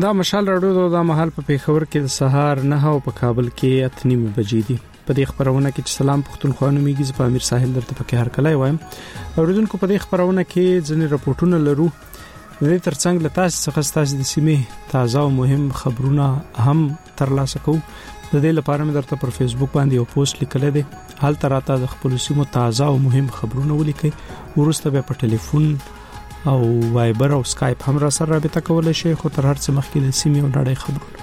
دا مشال راډیو د مهال په پیښور کې د سهار 9 او په کابل کې 8:30 بجې دي. په دې خبرونه کې چې سلام پښتونخوا نومېږي په امیر ساحل درته پکې هر کله وایم. اوریدونکو په دې خبرونه کې ځینې راپورټونه لرو. د دې ترڅنګ له تاسو څخه تاسو د سیمې تازه او مهم خبرونه هم ترلاسه کوو. د دې لپاره مې درته پر فیسبوک باندې یو پوسټ لیکل دی. حال تراته د خپل سیمو تازه او مهم خبرونه ولیکئ. ورسته به په ټلیفون او وایبر او سکایپ هم را سره رابطه کولای شئ. خو تر هر څه مخکې د سیمې او نړۍ خبرونه.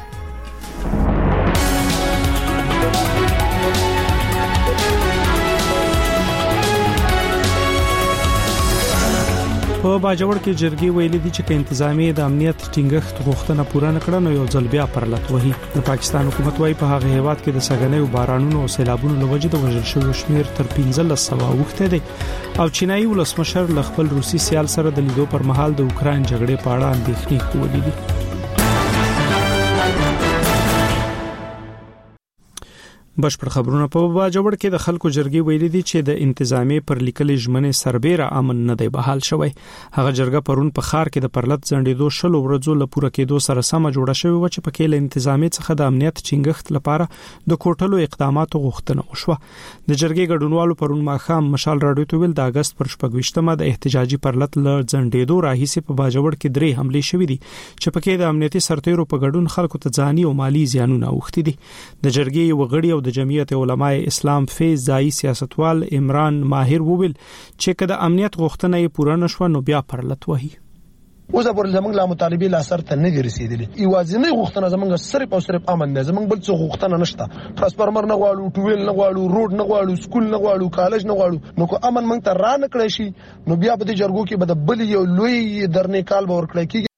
په باجوړ کې جرګې ویلي دي چې انتظامی د امنیت ټینګښت غوښتنه پوره نکړه نو یو ځل بیا پرلط وهي. د پاکستان حکومت وايي په هغه هیواد کې د سګنې بارانونو او سیلابونو لوجه د وژل شوو شمیر تر 1500 وخته دي او چینایي ولسمشر ل خپل روسي سیال سره د لیدو پر مهال د اوکرين جګړې په اړه اندېښنې کولې دي. بشپړ خبرونه په باجوړ کې د خلکو جرګې ویلي دي چې د انتظامی پر لیکلي ژمنې سربېره امن نه دی بحال شوی. هغه جرګه پرون په خار کې د پرلط ځنډېدو شلو ورځو لپاره کېدو سره سم جوړه شوې و چې پکې له انتظامی څخه د امنیت ټینګښت لپاره د کوټلو اقداماتو غوښتنه وشوه. د جرګې ګډونوالو پرون ماښام مشال راډیو ته ویل د اگست پر 28مه د احتجاجي پرلط ل ځنډېدو راهیسې په باجوړ کې 3 حملې شوې دي چې پکې د امنیتي سرتیرو په ګډون خلکو ته ځاني او مالی زیانونه اوښتي دي. د جرګې وغړي د جمعیت علماء اسلام فیض ځای سیاستوال عمران ماهر وویل چې کله امنیت غوښتنه یې پوره نشو نو بیا پرلط وهي. اوس پر زمنګ لا مطالبه لا سر ته نه رسیدلې. ایوازینه غوښتنه زمنګ صرف او صرف امن نه، زمنګ بل څه غوښتنه نشته. ترانسفارمر نه غواړو، ټویل نه غواړو، روډ نه غواړو، سکول نه غواړو، کالج نه غواړو. نو کو امن مونږ ته را نه کړی شي نو بیا په دې جرګو کې به د بل یو لوی درنې کال به ورکړی کیږي.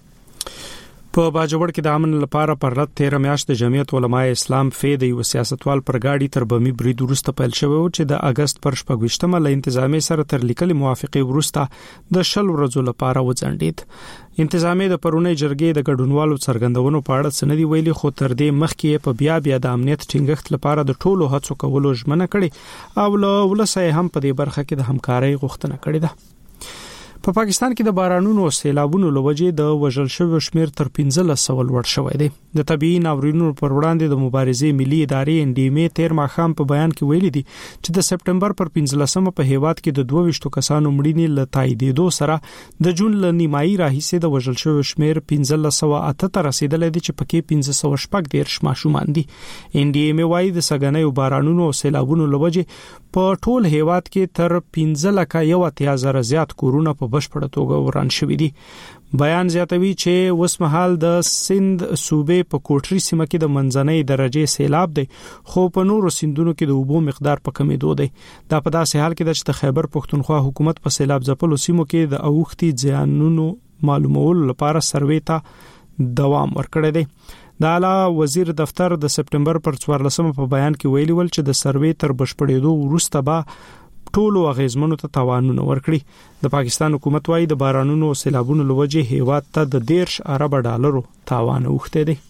په باجوړ کې د امن لپاره پرلط 13 میاشت د جمعیت علماء اسلام فیض یو سیاستوال پر گاډي تر بمی برید ورسته پیل شوی او چې د اگست پر 28مه له انتظامی سره تر لیکلي موافقه ورسته د شل ورځو لپاره وځنډید. انتظامی د پرونی جرګې د ګډونوالو څرګندونو په اړه سندې ویلي خو تر دې مخکې په بیا د امنیت ټینګښت لپاره د ټولو هڅو کولو ژمنه کړې او ولسه هم په دې برخه کې د همکارۍ غوښتنه کړې ده. په پاکستان کې د بارانونو او سیلابونو لوجه د وژل شوو شمیر تر 1500 لوړ شوی دی. د طبيعي ناورینونو پر وړاندې د مبارزې ملي ادارې NDMA 13 ماښام په بیان کې ویلي دي چې د سپټمبر پر 15مه په هیواد کې د 22 کسانو مړینې له تاییدېدو سره د جون ل نیمایي راهیسې د وژل شوو شمیر 1578 رسیدلی دی چې پکې 1514 ماشومان دي. NDMA وايي د سګنې بارانونو او سیلابونو لوجه په ټول هیواد کې تر 15,000 زیات کورونه په بشپړه توګه وران شوي دي. بیان زیاتوي چې وسمحال د سند صوبې په کوټري سیمه کې د منځنۍ درجه سیلاب دی خو په نورو سیندونو کې د اوبو مقدار په کمیدو دی. دا په داسې حال کې د خیبر پښتونخوا حکومت په سیلاب ځپلو سیمو کې د اوښتي ځانونو معلومولو لپاره سروې ته دوام ورکړی دی. د اعلی وزیر دفتر د سپټمبر پر 14مه په بیان کې ویلي ول چې د سروې تر بشپړېدو وروسته به ټولو اغیزمنو ته تاوانونه ورکړي. د پاکستان حکومت وايي د بارانونو او سیلابونو لوجه هیواد ته د 10 ارب ډالرو تاوان اوښته دي.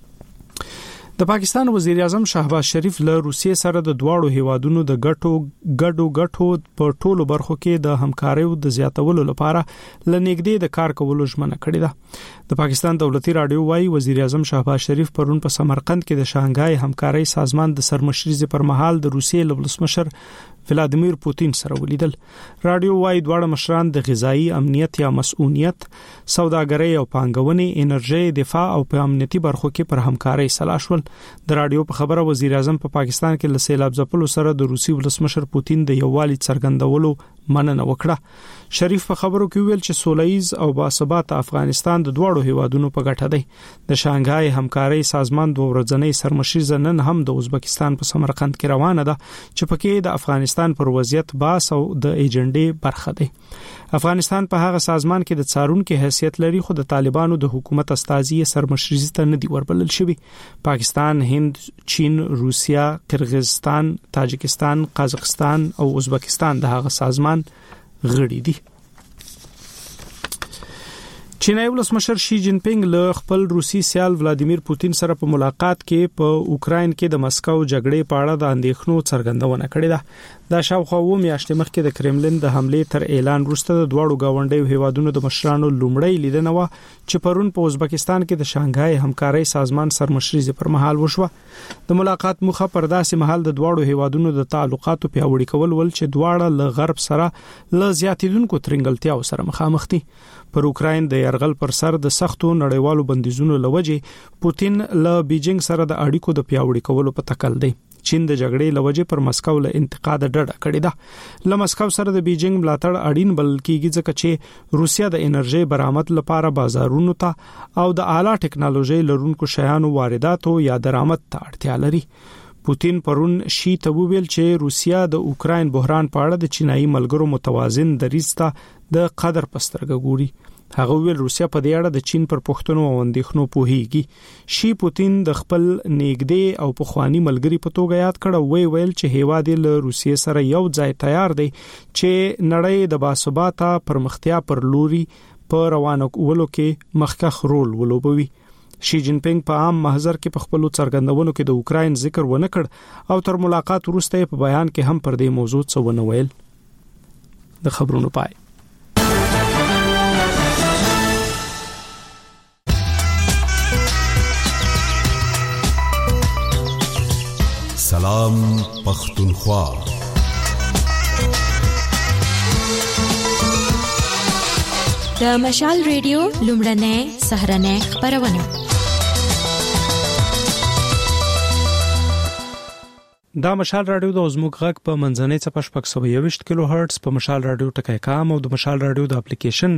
د پاکستان وزیر اعظم شهباز شریف له روسیې سره د دواړو هیوادونو د ګډو په ټولو برخو کې د همکارۍ د زیاتولو لپاره لنګدې د کار کولو ژمنه کړې ده. د پاکستان دولتي رادیو وايي وزیر اعظم شهباز شریف پرون په سمرقند کې د شانګهای همکارۍ سازمان د سرمشري پر مهال د روسیې ولسمشر ولادیمیر پوتین سره ولیدل. رادیو وايي دواړه مشران د غذایی امنیت یا مسؤلیت، سوداګرۍ او پانګونې، انرژي، دفاع او په امنیتي برخو کې پر همکارۍ سلا شول. د رادیو په خبره وزیر اعظم په پاکستان کې له سیلاب ځپلو سره د روسي ولسمشر پوتین د یووالي څرګندولو مننه وکړه. شریف په خبرو کې ویل چې سولهییز او باثبات افغانستان د دواړو هیوادونو په ګټه دی. د شانګهای همکارۍ سازمان د ورځنۍ سرمشري نن هم د ازبکستان په سمرقند کې روانه ده چې پکې د افغانستان پر وضعیت باس او د ایجنډې برخه دی. افغانستان په هغه سازمان کې د څارونکو حیثیت لري خو د طالبانو د حکومت استازي سرمشري ته نه دی وربلل شوی. پاکستان، هند، چین، روسیا، قرغیزستان، تاجکستان، قازقستان او ازبکستان د هغه سازمان غړي دي. چینایي ولسمشر شي جین پینګ له خپل روسي سیال ولادیمیر پوتین سره په ملاقات کې په اوکرين کې د مسکو جګړې په اړه د اندېښنو څرګندونه کړې ده. دا شاوخوا و میاشتې مخکې د کرملین د حملې تر اعلان وروسته د دوړو گاونډیو هیوادونو د مشرانو لومړی لیدنه و چې پرون په ازبکستان کې د شانګهای همکارۍ سازمان سرمشري پر مهال وشوه. د ملاقات موخه پر داسې مهال د دوړو هیوادونو د تعلقاتو پیاوړي کول ول چې دواړه له غرب سره له زیاتیدونکو ترنګلتیاو سره مخامخ دي. پر اوکرين د يرغل پر سر د سختو نړیوالو بندیزونو لوجه پوتین له بیجینګ سره د اړیکو د پیاوړي کولو په تکل دی. چین د جګړې لوجه پر مسکو له انتقاد ډډه کړې ده. له مسکو سره د بیجینګ ملاتړ اړین بلکې ځکه چې روسیا د انرژي برآمد لپاره بازارونو ته او د اعلی ټکنالوژي لرونکو شیانو وارداتو یا درآمد ته اړتیا لري. پوتین پرون شي ته ویل چې روسیا د اوکرين بحران په اړه د چینایي ملګرو متوازن دریځ ته د قدر پسترګه ګوري. هغه ویل روسیا په دې اړه د چین پر پښتنو او اندېښنو پوهیږي. شي پوتین د خپل نیګدې او پخوانی ملګری په توګه یاد کړه ویل چې هیواد له روسیې سره یو ځای تیار دی چې نړۍ د باثباته پرمختیا پر لوري په روانه کولو کې مخکخ رول ولوبوي. شي جین پینګ په عام محضر کې په خپل څرګندونو کې د اوکرين ذکر ونه کړ او تر ملاقات وروسته په بیان کې هم پر دې موضوع څه ونه ویل. د خبرونو پای. سلام پختونخوا. د مشال ریډیو لومړنۍ سهرنۍ خبرونه. دا مشال رادیو د زموږ غږ په منځنۍ چپش 521 کیلو هرتز په مشال رادیو ټکای کام او د مشال رادیو د اپلیکیشن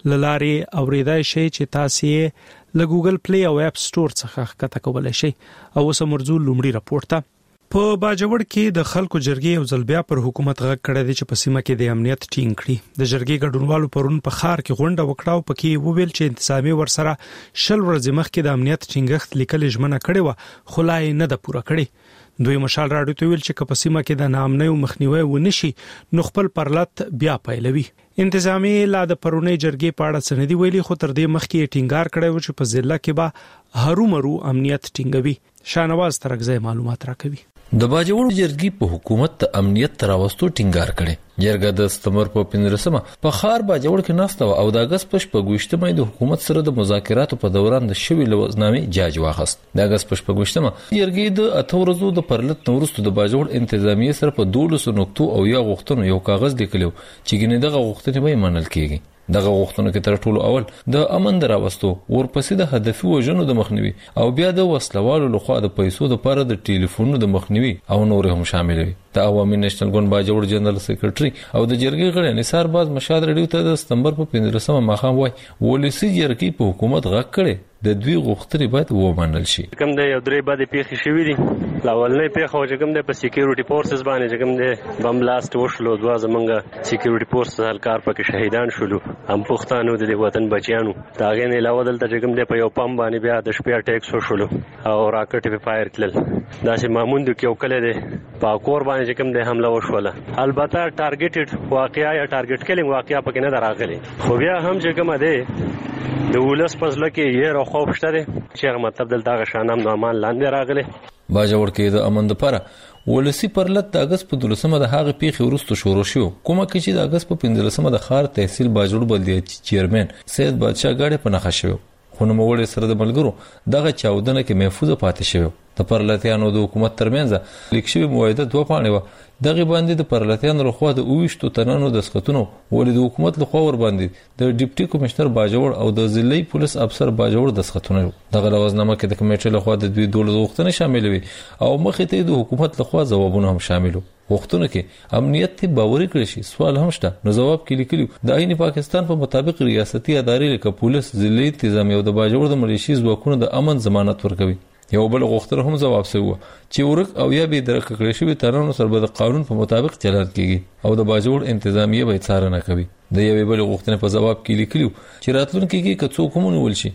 للارې اوریدای شي چې تاسو یې له ګوګل پلی او اپ سٹور څخه ښکته کولای شئ. او سمرزو لومړی راپور ته په باجوړ کې د خلکو جرګې او ځلبیا پر حکومت غږ کړی دی چې په سیمه کې د امنیت ټینګ کړي. د جرګې ګډونوالو پرون په خار کې غونډه وکړه او پکې وویل چې انتظامی ورسره شل ورځې مخکې د امنیت ټینګښت لیکل ژمنه کړې و خو لا یې نه ده پوره کړې. دوی مشال راډیو ته ویل چې په سیمه کې د ناامنۍ مخنیوي ونشي نو خپل پرلط بیا پیلوي. انتظامی لا د پرونی جرګې په اړه سندې ویلي خو تر دې مخکې ټینګار کړی و چې په ضلع کې به هرومرو امنیت ټینګوي. شانواز ترغزه معلومات راکوي. د باجوړ جرګې په حکومت ته امنیت تراوستو ټینګار کړي. جرګه د ستمبر په 15مه په خار باجوړ کې ناسته او د اگست په 28مه د حکومت سره د مذاکراتو په دوران د شوی لوزنامې جاج واخست. د اگست په 28مه جرګې د 8 ورځو د پرلط نورستو د باجوړ انتظامیه سره په 12 نقطو او یا غوښتنو یو کاغذ لیکلو چې ګنې دغه غوښتنې به منل کیږي. دغه غوښتنو کې تر ټولو اول د امن دراوستو ورپسې د هدفي وژنو د مخنیوي او بیا د وسلوالو لخوا د پیسو لپاره د ټلیفونونو د مخنیوي او نور هم شامل وي. د عوامي نېشنل ګوند باجوړ جنرال سیکریټري او د جرګې غړي نثار باز مشاد رډیو ته د ستمبر په 15مه ماښام وای ولسی جرګې په حکومت غږ کړي د دوی غوښتنې باید ومنل شي. کوم د یو درې باندې پیښې شوې دي. لاولنې پیښه چې کوم د په سکیورټي فورسز باندې چې کوم د بم بلاست وشلو دوه زمونږ سکیورټي فورس هلکار پکې شهیدان شولو هم پښتانو د وطن بچیانو. دا غي نه علاوه دلته چې کوم د په یو پم باندې بیا د شپې اٹیکس وشلو او راکټ په فایر کړل. دا چې معمول د یو کله ده په کور باندې چې کوم د حمله وشوله. البته ټارګټډ واقعیا یا ټارګټ کلینګ واقعیا پکې نه دراغلي خو بیا هم چې کوم ده د ولس پزله کې یې راخوب شته چې مطلب دلته غشانم نو امان لاندې راغلي. باجوړ کې د امن لپاره ولسی پرلط د اگست په 12مه د هغه پیښې وروسته شروع شو. کومه کې چې د اگست په 15مه د خار تحصیل باجوړ بلدیه چیرمن سید بادشاه غاړي په نخښه شو. خو نو موږ سره د ملګرو دغه چاودنه کې محفوظ پاتې شو. د پرلطیانو د حکومت ترمنځ لیک شوی موعده دوه پاڼې و. دغه باندې د پرلطیانو لخوا د 22 تنانو د سقطونو ولې د حکومت لخوا ور باندې د ډیپټي کمشنر باجوړ او د ضلعي پولیس افسر باجوړ د سقطونو. دغه لوازنامه کې د کمیټې لخوا د دوی ډول غوښتنې شامل وي او مخې ته د حکومت لخوا ځوابونه هم شامل وو. غوښتنه کې امنیت ته باوري کړی شي. سوال هم شته. نو جواب کې لیکلو د عین پاکستان په مطابق ریاستي ادارې لکه پولیس ضلعي انتظامی او د باجوړ د ملیشي ځواکونو د امن ضمانت ورکوي. یو بل غوښتنه هم جواب شوی چې ورک او یا به درک کړی شوی ترانو سره د قانون په مطابق چلن کیږي او د باجوړ انتظامیه به څارنه کوي. د یوې بل غوښتنې په جواب کې لیکلو چې راتلونکي کې کڅو کومونه ولشي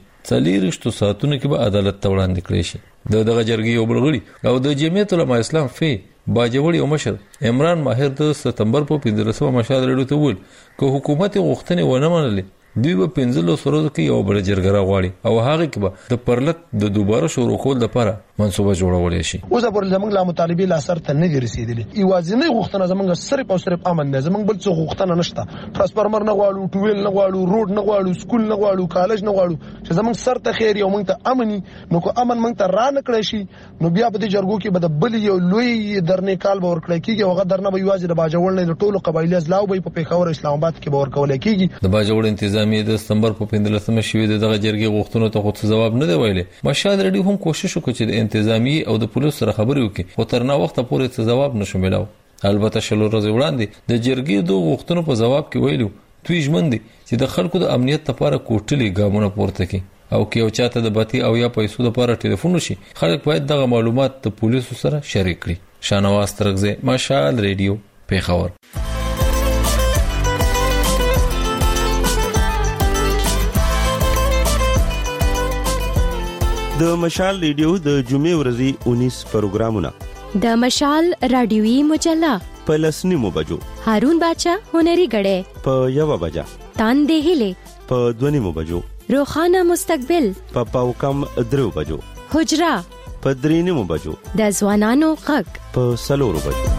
40 ساعتونو کې به عدالت ته وړاندې کړی شي. دغه جرګې یو بل غړي او د جمعیت العلماء اسلام فی باجوړ یو مشر عمران ماهر د ستمبر په 15مه مشال رډو ته ویل چې حکومت غوښتنې ونه منلې دوی په 15 ورځو کې یو بل جرګه راغواړي او هغه کې به د پرلط د دوباره شروع کول لپاره منصوبه جوړول شي. اوس پر زمنګ لا مطالبه لا سر ته نه رسیدلې. ایوازینه غوښتنه زمنګ صرف او صرف امن نه، زمنګ بل څه غوښتنه نشته. ترانسفارمر نه غواړو، ټویل نه غواړو، روډ نه غواړو، سکول نه غواړو، کالج نه غواړو، چې زمنګ سر ته خیر یو موږ ته امني. نو کو امن موږ ته را نکړی شي نو بیا په دې جرګو کې به د بل یو لوی درنې کال به ورکړی کیږي او غدر نه به یوازې د باجوړ نه ټولو قبایلی ازلاو به په پیښور اسلام آباد کې به ورکول کیږي. د باجوړ انتظامیه د سپتمبر په 15مه شوې دغه جرګې غوښتنو ته خو ځواب نه دی ویلي. مشال ریډي هم کوشش وکړ چې د انتظامیه او د پولیسو سره خبرې وکړي خو تر نا وخته پورې څه ځواب نشو ملاو. البته شلو ورځې وړاندې د جرګې دوه غوښتنو په جواب کې ویلو دوی ژمن دي چې د خلکو د امنیت لپاره کوټلي ګامونه پورته کړي او کې یو چاته د بتی او یا پیسو لپاره ټلیفون وشي خلک باید دغه معلومات د پولیسو سره شریک کړي. شانواز ترغزه، مشال ریډیو، پیښور. د مشال ریډیو د جمعې ورځې 19 پروګرامونه. د مشال رادیوي مجله په 10 بجو، هارون باچا هنري غړې په 1 بجا، تان دهله په 2 بجو، روخانه مستقبل په پاوکم 3 بجو، حجرا په 3 بجو، د ځوانانو غږ په 4 بجو.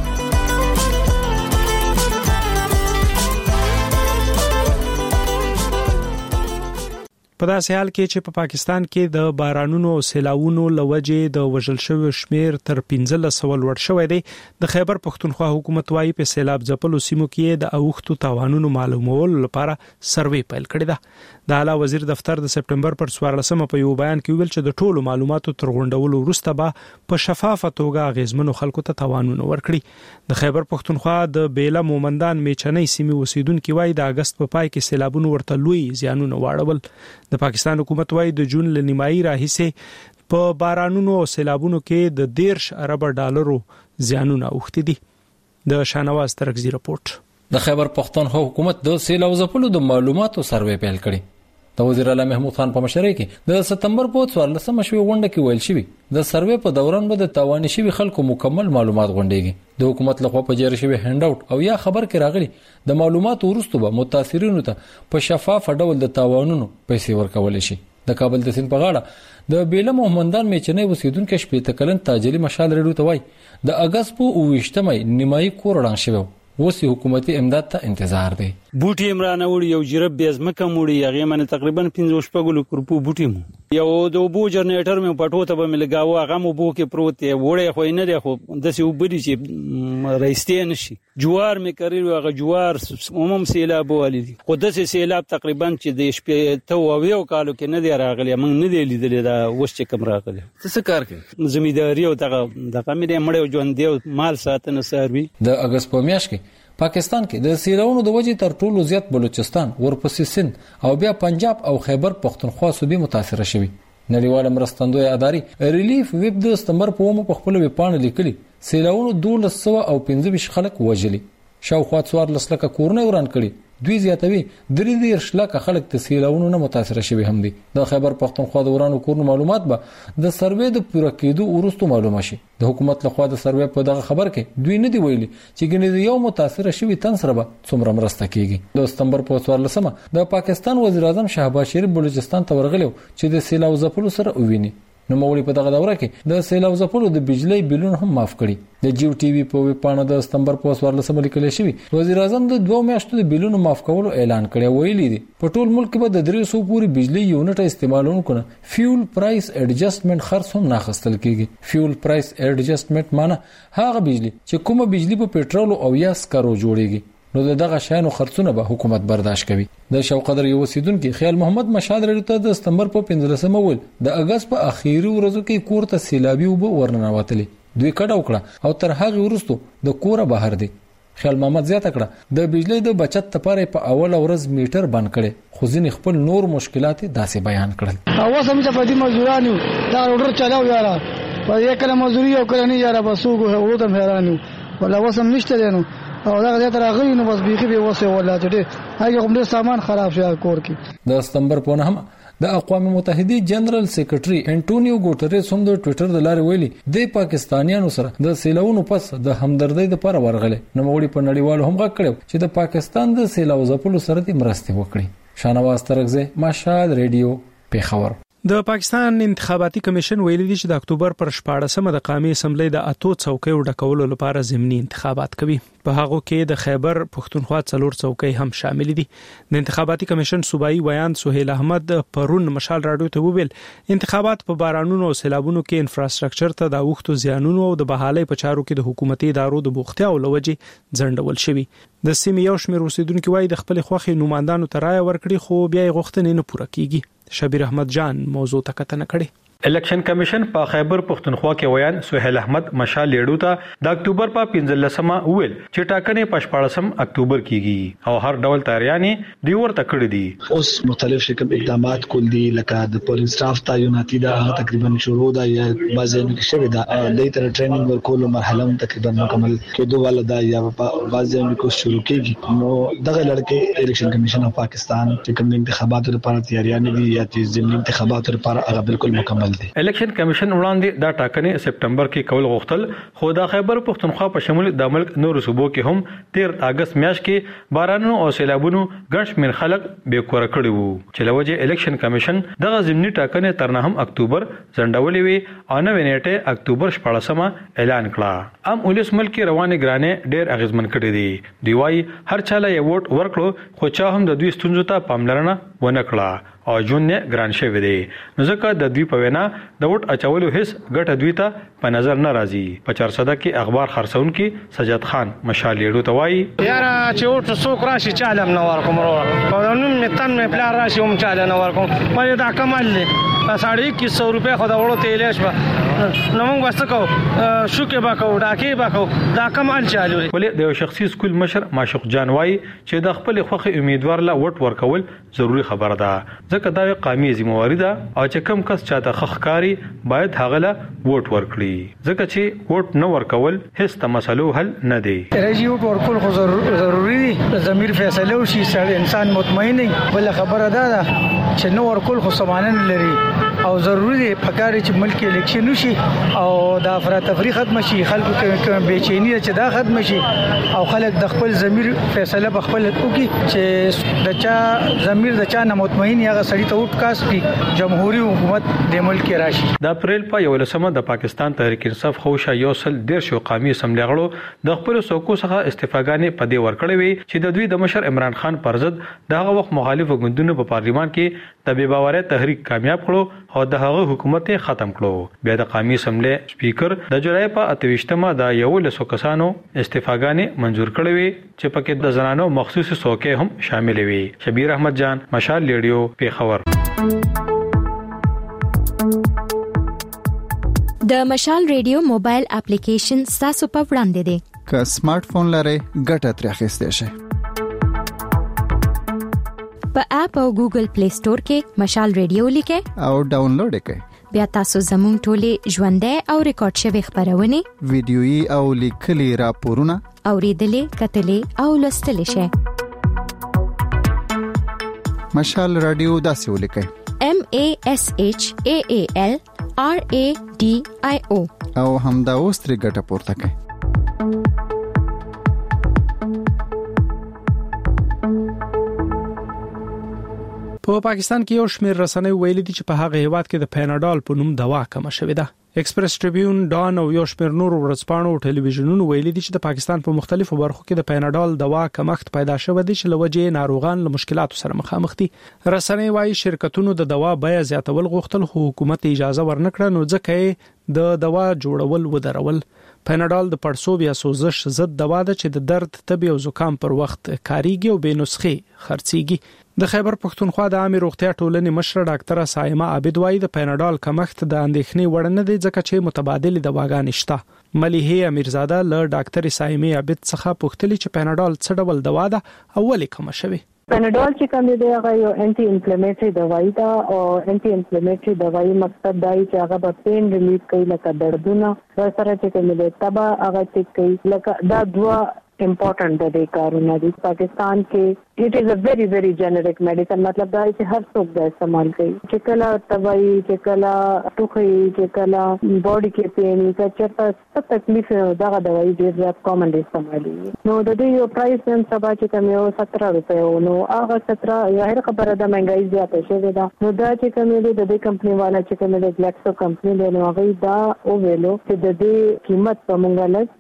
په داسې حال کې چې په پاکستان کې د بارانونو او سیلاوونو لوجې د وژل شوی شمیر تر 1500 لوړ شوی دی. د خیبر پښتونخوا حکومت وايي په سیلاب ځپلو سیمو کې د اوښتو تاوانونو معلومولو لپاره سروې پیل کړی دی. د اعلی وزیر دفتر د سپټمبر پر 14مه په یو بیان کې ویل چې د ټولو معلوماتو تر غونډولو وروسته به په شفافه توګه غیزمنو خلکو ته تاوانونه ورکړي. د خیبر پښتونخوا د بیله مومندان میچنۍ سیمې اوسیدونکو وايي د اگست په پای کې سیلابونو ورته لوی زیانونه واړول. د پاکستان حکومت وايي د جون لنیمایي راهیسه په بارانونو او سیلابونو کې د 10 ارب ډالرو زیانونه اوښتي دي. د شانواز ترغزي رپورت. د خیبر پښتونخوا حکومت د سیلاب ځپلو د معلوماتو سروې پیل کړي. د وزیر اعلی محمود خان په مشرۍ کې د سپتمبر په 14مه شوې غونډه کې ویل شوی د سروې په دوران به د تاوان شوی خلکو مکمل معلومات غونډيږي. د حکومت لخوا په جاری شوی هند اوټ او یا خبر کې راغلي د معلوماتو وروسته به متاثرینو ته په شفاف ډول د تاوانونو پیسې ورکول شي. د کابل د سیند په غاړه د بیله مومندان میچنۍ اوسیدونکو شپې تکلن تاجلی مشال ریډیو ته وای د اگست په 28مه نیمایي کور وړاندې شوی اوس حکومتي امداد ته انتظار دی. بوټي عمران وړي یو جرب بیزمکه موړي هغه من تقریبا 15 شپږ کرپو بوټي مو یو د بو جنریټر مې پټو ته به ملګاو هغه مو بو کې پروت دی وړي خو نه دی خو د سی وبدي چې رئیستې نشي جوار مې کړی هغه جوار عموم سیلاب ولید خو د سیلاب تقریبا چې د شپې ته یو کالو کې نه دی راغلی موږ نه دی لیدل دا وس چې کم راغلی. څه کار کوي؟ زمینداری او دغه مې مړ ژوند دی مال ساتنه سروي. د اگست په میاشت کې پاکستان کې د سیلاوونو د وجې تر ټولو زیات بلوچستان، ورپسې سند او بیا پنجاب او خیبر پښتونخوا صوبې متاثر شوي. نړیواله مرستندوی ادارې ریلیف ویب د سپتمبر په ومه په خپل ویبپاڼه لیکلي سیلاوونو 1215 خلک وژلي، شاوخوا 14 لکه کورونه وران کړي. دوی زیاتوي 3 لکه خلک د سیلاوونو نه متاثر شوي هم دي. د خیبر پښتونخوا د ورانو کورونو معلومات به د سروې د پوره کېدو وروسته معلومه شي. د حکومت لخوا د سروې په دغه خبر کې دوی نه دی ویلي چې ګنې یو متاثر شوی تن سره به څومره مرسته کیږي. د سپتمبر په 14مه د پاکستان وزیر اعظم شهباز شریف بلوچستان ته ورغلی چې د سیلاب ځپلو سره وویني. نو مولي په دغه دوره کې د سیلاب ځپلو د بجلی بیلونه هم معاف کړي. د جیو ټي وي په ویبپاڼه د سپتمبر په 14مه لیکل شوی وزیر اعظم د 2 میاشتو د بیلونو معاف کولو اعلان کړی. ویلي دي په ټول ملک کې به د 300 پورې بجلی یونټ استعمالونکو نه فیول پرایس اډجسټمنټ خرڅ هم ناخستل کیږي. فیول پرایس اډجسټمنټ معنی هغه بجلی چې کومه بجلی په پېټرول او یا سکرو جوړیږي نو دغه شانو خرڅونه به حکومت برداشت کوي. د شوقدر یو وسیدونکو خیال محمد مشال ریډیو ته د سپتمبر په 15مه ول د اگست په اخیری ورځو کې کور ته سیلابي وب ورننوتلي. دوی کډه وکړه او تر هغه وروسته د کوره بهر دي. خیال محمد زیاته کړه د بجلی د بچت لپاره په اوله ورځ میټر بند کړي خو ځینې خپل نور مشکلات داسې بیان کړل. اوس هم چې په دې مزدورانو دا روډر چلاو یاره په یو کله مزدوري او کله نه یاره بسوګو هو ته حیرانو ولا وسم نشته دینو او دا غته راغلی نو بس بيخي به وسه ولا ته هغه کوم سامان خراب شو کور کې. د سپتمبر په 9 د اقوام متحده جنرال سیکریټري انټونیو ګوټریس هم د ټوئیټر د لارې ویلي د پاکستانیانو سره د سیلاوونو پس د همدردۍ لپاره ورغله. نو موږ په نړیوالو هم غږ کړو چې د پاکستان د سیلاو ځپلو سره د مرستې وکړي. شانواز ترغزه مشال ریډیو پیښور. د پاکستان انتخاباتي کمیشن ویلي دی چې د اکتوبر پر 14مه د قومي اسمبلی د اتو څوکۍ ډکولو لپاره ضمني انتخابات کوي. په هغه کې د خیبر پښتونخوا 4 څوکۍ هم شامل دي. د انتخاباتي کمیشن صوبایي ویان سهیل احمد پرون مشال راډیو ته وویل انتخابات په بارانونو او سیلابونو کې انفراستراکچر ته د اوښتو زیانونو او د بحالۍ په چارو کې د حکومتي ادارو د بوختیا او لوجي ځنډول شوی. د سیمې یو شمېر اوسیدونکو وايي د خپل خوخي نوماندانو ته رائے ورکړي خو بیا یې غوښتنې نه پوره کیږي. شبیر احمد جان موضوع ته کتنه کړې. الیکشن کمیشن په خیبر پښتونخوا کې ویان سهیل احمد مشال لیډو ته د اکتوبر په 15مه ویل چې ټاکنې په 14 اکتوبر کېږي او هر ډول تیاریانې دی ورته کړې دي. اوس مختلف شکل اقدامات کول دي لکه د پولینګ سټاف تعیناتي دا تقریبا شروع ده یا بعضې کې شوی دا د تر ټریننګ ورکول مرحله تقریبا مکمل کېدو ولدا یا بعضې کې شروع کېږي. نو دغه لړکې الیکشن کمیشن اف پاکستان چې کوم انتخاباتو لپاره تیاریانې دي یا چې ضمني انتخاباتو لپاره هغه بالکل مکمل. الیکشن کمیشن وړاندې دا ټاکنې سپټمبر کې کول غوښتل خو د خیبر پښتونخوا په شمول د ملک نور صوبو کې هم 13 اگست میاشت کې بارانونو او سیلابونو ګڼ شمېر خلک بې کور کړي وو چې لوجه الیکشن کمیشن دغه ضمني ټاکنې تر 9 اکتوبر ځنډولې وي او نو نیټه اکتوبر 14مه اعلان کړه. ام ولس ملک روانه ګرانه ډېر اغیزمن کړي دي. دی وايي هر چاله یو ووټ ورکړو خو چا هم د دوی ستونزو ته پاملرنه ونه کړه او جون نه ګران شوی دی. نو ځکه د دوی په وینا د وټ اچولو هیڅ ګټه دوی ته په نظر نه راځي. په 400 کې اخبار خرڅون کې سجاد خان مشال لیډو ته وایي یاره چې وټ څوک راشي چالم نه ورکوم په نوم متن مې پلان راشي هم چاله نه ورکوم مې دا کمال دی ساړی 2100 روپے خو دا وړو تیلېش به نو موږ وسته کو شو کې با کو ډاکې با کو دا کمال چالو. ولې د یو شخصي سکول مشر ماشوق جان وایي چې د خپل خوخي امیدوار لا وټ ورکول ضروری خبره ده ځکه دا قومي ذمہواری ده او چې کم کس چاته خخکاری باید هغه لا ووټ ورکړي ځکه چې ووټ نه ورکول هیڅ د مسلو حل نه دی. راځي ووټ ورکول خو ضروری دی. ضمیر فیصله وشي سړی انسان مطمئن وي. بل خبره ده چې نو ورکول خو سمانه لري او ضروری دی پکاره چې ملک الیکشن وشي او د افراطفری ختم شي خلکو کې بېچینی چې دا ختم شي او خلک د خپل ضمیر فیصله بخپل وکړي چې د چا ضمیر د چا نه مطمئن یا سړی ته وټ کاس کی جمهوریت حکومت د ملک راشي. د اپریل په 11مه د پاکستان تحریک انصاف خوشا یوسل ډیر شو قومي اسمبلی غړو د خپل څوکو څخه استفاګانې په دې ورکړې وي چې د دوی د مشر عمران خان پر ضد دغه وخت مخالف ګوندونو په پارلیمان کې د بې باورۍ تحریک کامیاب کړو او د هغه حکومت ختم کړو. بیا د قومي اسمبلی سپیکر د جولای په 28مه د 1100 کسانو استفاګانې منزور کړې وي چې پکې د زنانو مخصوصي څوکۍ هم شامل وي. شبیر احمد جان مشال لیډیو پیښور. د مشال ریډیو موبایل اپلیکیشن تاسو په وړاندې دی. که سمارټ فون لرئ ګټه ترې اخیستئ شئ. په اپ او ګوګل پلی سٹور کې مشال ریډیو لیکئ او ډاونلوډ کړئ. بیا تاسو زموږ ټولې ژوندۍ او ریکارډ شوی خبرونه ویډیويي او لیکلي راپورونه اوریدلې کتلې او لوستلې شئ. مشال رادیو داسې ولیکئ MASHAAL RADIO او همدا اوس ترې ګټه پورته کړئ. په پاکستان کې یو شمېر رسنۍ ویلي دي چې په هغه هیواد کې د پیناډول په نوم دوا کم شوې ده. ایکسپریس ټریبیون، ډان او یو شمېر نور ورځپاڼو او ټلویزیونونو ویلي دي چې د پاکستان په مختلفو برخو کې د پیناډول دوا کمښت پیدا شوی دی چې لوجه ناروغان له مشکلاتو سره مخامخ دي. رسنۍ وايي شرکتونو د دوا بیه زیاتول غوښتل خو حکومت اجازه ورنکړه نو ځکه د دوا جوړول ودرول. پیناډول د پړسوب یا سوزش ضد دوا ده چې د درد، تبي او زکام پر وخت کاریږي او بې نسخې خرڅيږي. د خیبر پښتونخوا د عامه روغتیا ټولنې مشره ډاکټره سایمه عابد وايي د پیناډول کمښت د اندېښنې وړ نه دی ځکه چې متبادل دواګانې شته. ملیحه امیرزاده له ډاکټر سایمه عابد څخه پوښتنه چې پیناډول څه ډول دوا ده او ولې کم شوی. پیناډول چې کوم دی هغه یو انټي انفلیمیټری دوايي ده او انټي انفلیمیټری دوايي مقصد دی چې هغه په پین ریلیف کوي لکه دردونه سره چې کوم دی تبا هغه چې کوي لکه دا دوا امپورټنٹ د کارونه دي. پاکستان کې it is a very very generic medicine. مطلب دا چې هر څوک دا استعمال کوي. چې کله تبعی، چې کله ټوخی، چې کله باډي کې پین، چې چرته څه تکلیف دغه دوايي ډېر زیات کامن استعمالي. نو د دې یو پرایس نن سبا چې کوم یو 17 روپے نو هغه 17 ظاهر خبره ده مهنګای زیاته شوې ده. نو دا چې کوم د دې کمپنی والا چې کوم د ګلیکسو کمپنی له نو هغه دا او ویلو چې د دې قیمت په مونږ له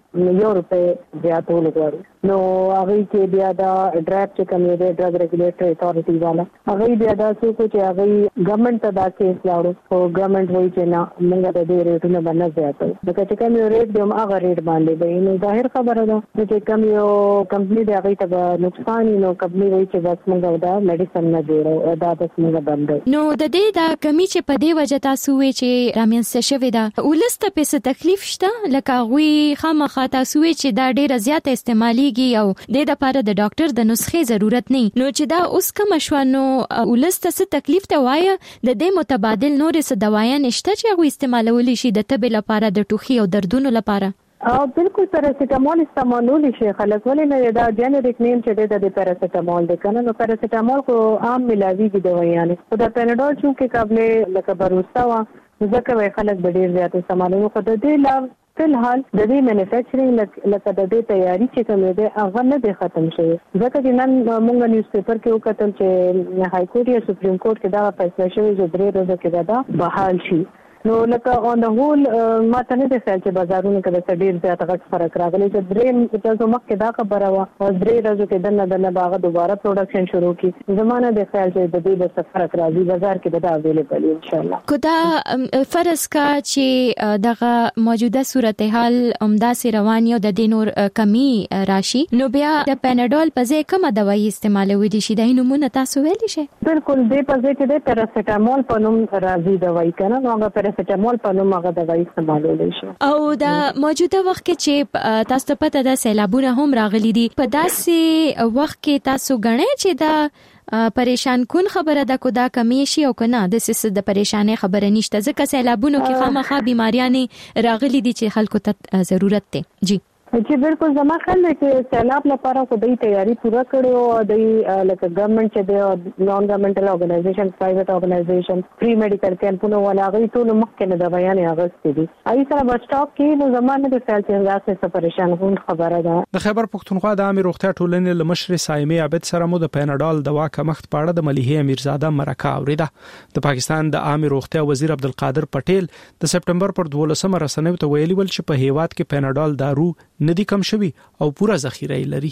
€1 زیاتول غواړي. نو هغه کې بیا دا ډراپ چې کوم دی ډرګ ریګولیټری اتھارټي والا هغه بیا دا څه چې هغه ګورنمنت ته دا کیس لاړو او ګورنمنت وایي چې نه موږ د دې ریټونه باندې زیاتو. دا چې کوم یو ریټ دی هغه ریټ باندې دی. نو ظاهر خبره ده چې کوم یو کمپنی دی هغه ته نقصان نو کمپنی وایي چې بس موږ دا میډیسن نه جوړو دا بس موږ بند. نو د دې دا کمی چې په دې وجه تاسو وی چې رامنځته شوی دا ولسته په څه تکلیف شته لکه غوي خامخا تاسو چې دا ډیره زیاته استعماليږي او د لپاره د ډاکټر د نسخې ضرورت نه نو چې دا اوس کوم شوانو ولسته څه تکلیف ته وایي د دې متبادل نورې څه دوايا نشته چې هغه استعمالول شي د طب لپاره د ټوخي او دردونو لپاره. بالکل پیراسیټامول استعمالول شي خلک ولې نه دا جنریک نیم چې د پیراسیټامول د کنه نو پیراسیټامول کو عام ملاویږي دوايانه خو د پیناډول چې قابل لکه بروستا وا ځکه وای خلک ډیر زیات استعمالوي خو د دې لا فلحال د دې مینوفیکچرینګ لکه د دې تیاری چې کومه ده هغه نه دی ختم شوی. ځکه چې نن موږ نیوز پیپر کې وکتل چې های کورټ یا سپریم کورټ کې دا فیصله شوی چې 3 ورځې کې دا بحال شي. نو لکه اون د هول ما ته نه دی خیال چې بازارونو کې د ډیر زیات غټ فرق راغلی چې درې تاسو مخکې دا خبره وا او 3 ورځې کې دنه باغ دوباره پروډکشن شروع کی زمانه د خیال چې د دې د فرق راځي بازار کې دا اویلیبل ان شاء الله. کدا فرض کا چې دغه موجوده صورتحال عمده سي روان یو د دینور کمی راشي نو بیا د پیناډول په ځای کومه دوايي استعمالوي دي شي د نمونه تاسو ویل شي. بالکل دې په ځای کې د پیراسیټامول په نوم راځي دوايي کنه نو هغه پیراسیټامول په نوم هغه دوايي استعمالول شي. او دا موجوده وخت کې چې تاسو ته پته ده سیلابونه هم راغلي دي په داسې وخت کې تاسو غنئ چې دا پریشان کون خبره ده کو دا کمی شي او کنه د سیس د پریشانې خبره نشته ځکه سیلابونو کې خامخا بیماریاں راغلي دي چې خلکو ته ضرورت ده. جی چې بالکل زما خیال دی چې سیلاب لپاره خو د تیاری پوره کړو او د لکه ګورنمنت چې د نون ګورنمنټل اورګنایزیشن پرایویټ اورګنایزیشن فری میډیکل کیمپونو ولا غي ټول مخکې نه د بیان اغستې دي ای سره بسټاپ کې نو زمانه د خیال چې راځي څه پریشان غون خبره ده. د خیبر پختونخوا د عامه روغتیا ټولنې لمشر سایمه عبد سره مو د پیناډول دوا کمښت پاړه د مليحه امیرزاده مرکه اوریده. د پاکستان د عامه روغتیا وزیر عبدالقادر پټیل د سپټمبر پر 12 رسنیو ته ویلي ول چې په هیواد کې پیناډول دارو ندی کم شوی او پورا ذخیره لري.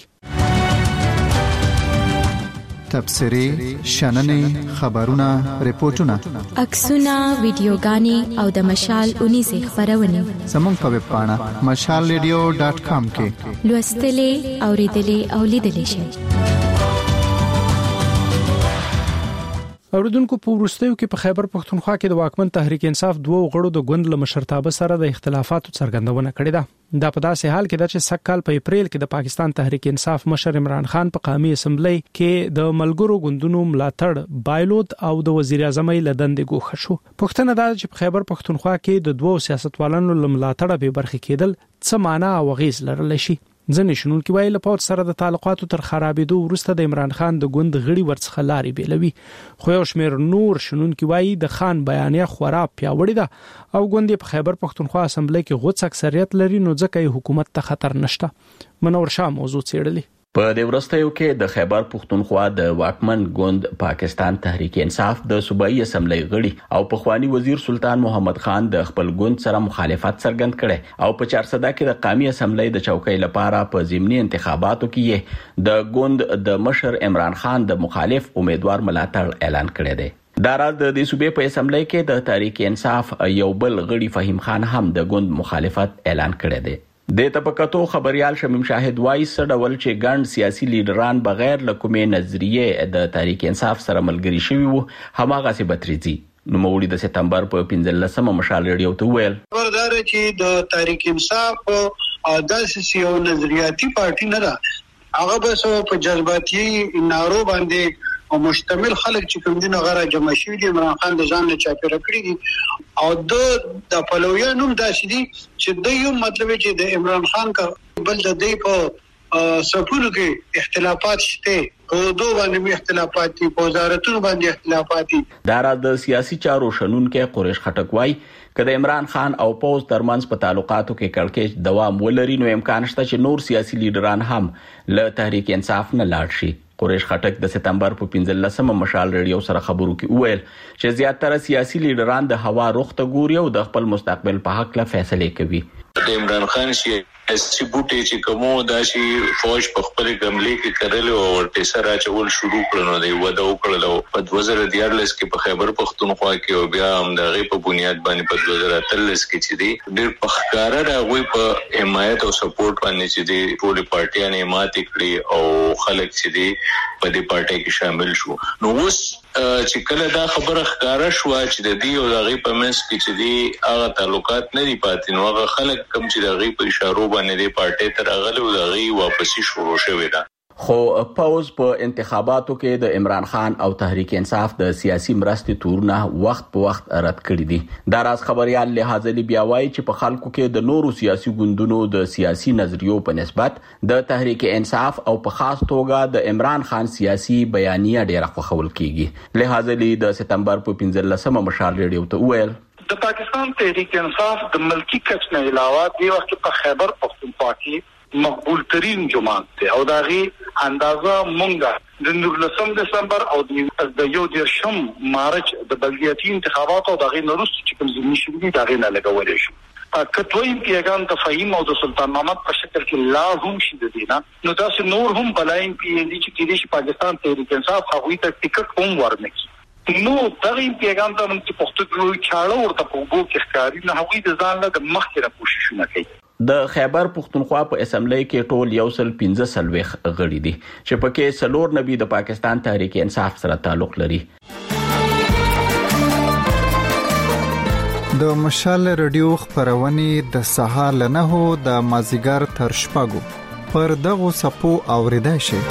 تبصری شننې خبرونه ریپورتونه عکسونه ویډیوګانې او د مشال 19 خبرونه زموږ په ویب پاڼه mashalradio.com کې لوستلې اوریدلې او لیدلې شئ. اوریدونکو په ورستیو کې په خیبر پختونخوا کې د واکمن تحریک انصاف دوه غړو د ګوند له مشرتابه سره د اختلافاتو څرګندونه کړې ده. دا په داسې حال کې ده چې سکهال په اپریل کې د پاکستان تحریک انصاف مشر عمران خان په قومي اسمبلی کې د ملګرو ګوندونو ملاتړ بایلود او د وزیر اعظم له دندې ګوښه شو. پښتنه دا چې په خیبر پختونخوا کې د دوه سیاستوالانو له ملاتړ به برخه کېدل څه معنی او غیز لرلی شي. ځنې شنون کې وایي له پوت سره د تعلقاتو تر خرابېدو وروسته د عمران خان د ګوند غړي ورڅخه لاري بیلوي. خو یو شمېر نور شنون کې وایي د خان بیانیه خورا پیاوړی ده او ګوند په خیبر پختونخوا اسمبلی کې غوڅ اکثریت لري نو ځکه حکومت ته خطر نشته. منور شاه موضوع څېړلې. په دې ورستیو کې د خیبر پختونخوا د واکمن ګوند پاکستان تحریک انصاف د صوبایي اسمبلی غړي او پخوانی وزیر سلطان محمد خان د خپل ګوند سره مخالفت څرګند کړي او په 400 کې د قومي اسمبلی د چوکۍ لپاره په ضمني انتخاباتو کې د ګوند د مشر عمران خان د مخالف امیدوار ملاتړ اعلان کړی دی. دا راز د صوبې په اسمبلی کې د تحریک انصاف یو بل غړي فهیم خان هم د ګوند مخالفت اعلان کړی دی. د تپکاتو خبريال شمیم شاهد وایي سړول چې ګڼ سیاسي لیډران بغیر له کومې نظریه د تحریک انصاف سره ملګری شوي وو هماغه سي بتريزي. نو مولوی د سپتمبر په 15 مشال ریډیو ته ویل خبردار چې د تحریک انصاف داسې یو نظریاتي پارټي نه ده هغه بس په جذباتي نارو باندې او مشتمل خلک چې کوم دین غره جمع شوي دي عمران خان د ځان نه چاپیره کړی دي او د پلویانو داسې دي چې د یو مطلب چې د عمران خان کا بل د دې په سپورو کې اختلافات شته او دوه باندې اختلافات دي په وزارتونو باندې اختلافات دي. دا را د سیاسي چارو شنونکو قریش خټک وای کله عمران خان او پوز ترمنځ په تعلقاتو کې کړکېچ دوام ولري نو امکان شته چې نور سیاسي لیډران هم له تحریک انصاف نه لاړ شي. قریش خټک د سپتمبر په 15 مشال ریډیو سره خبرو کې وویل چې زیاتره سیاسي لیډران د هوا رخ ته ګوري او د خپل مستقبل په حق له فیصله کوي. د عمران خان سیاسي بوټي چې کومو د شي فوج په خپل ګملې کې کړل او ورته سره چول شروع کړنو دی ودا وکړلو په 2014 کې په خیبر پختونخوا کې او بیا هم د غي په بنیاد باندې په 2013 کې چې دی ډېر پخکاره راغوي په حمایت او سپورټ باندې چې دی ټول پارټیانه ماته کړی او خلک چې دی په دې پارټي کې شامل شو. نو اوس چې کله دا خبره ښکارا شو چې د دې او د غي په منځ کې چې دی هغه تعلقات نه دی پاتې نو هغه خلک کم چې د غي په اشارو باندې د پارټي تر غلو د غي واپسی شروع شوې ده. خو پاوز په انتخاباتو کې د عمران خان او تحریک انصاف د سیاسي مرستې تورونه وخت په وخت رد کړی دي. دا راز خبريال لحاظلی بیا وایي چې په خلکو کې د نورو سیاسي ګوندونو د سیاسي نظریو په نسبت د تحریک انصاف او په خاص توګه د عمران خان سیاسي بیانیه ډیره خوښول کیږي. لحاظلی د سپتمبر په 15 مشال ریډیو ته وویل د پاکستان تحریک انصاف د ملکی کچ نه علاوه دی وخت په خیبر پختونخوا کې مقبول ترین جماعت ته او داغي اندازه مونږه د 19 دسمبر او د یو دیرشم مارچ د بلدیاتي انتخاباتو داغي نورست چې کوم ځینې شوې داغي نه لګولې شو کټوي پیغام تفهیم او د سلطان محمد په شکل کې لازم شي د دینه نو تاسو نور هم بلاین پی ان دي چې کېږي پاکستان تحریک انصاف هغوی ته ټیکټ هم ورنکړي نو دغه پیغام ته چې پښتو چاړه ورته په وګو کې ښکاری نه هغوی د ځان له مخکې را کوششونه کوي. د خیبر پختونخوا په اسمبلی کې ټول 115 غړي دي چې پکې سلور نبی د پاکستان تحریک انصاف سره تعلق لري. د مشال رادیو خبرونه د سهار له 9 د مازیګر تر شپږو پر دغه سپو اوریدای شي.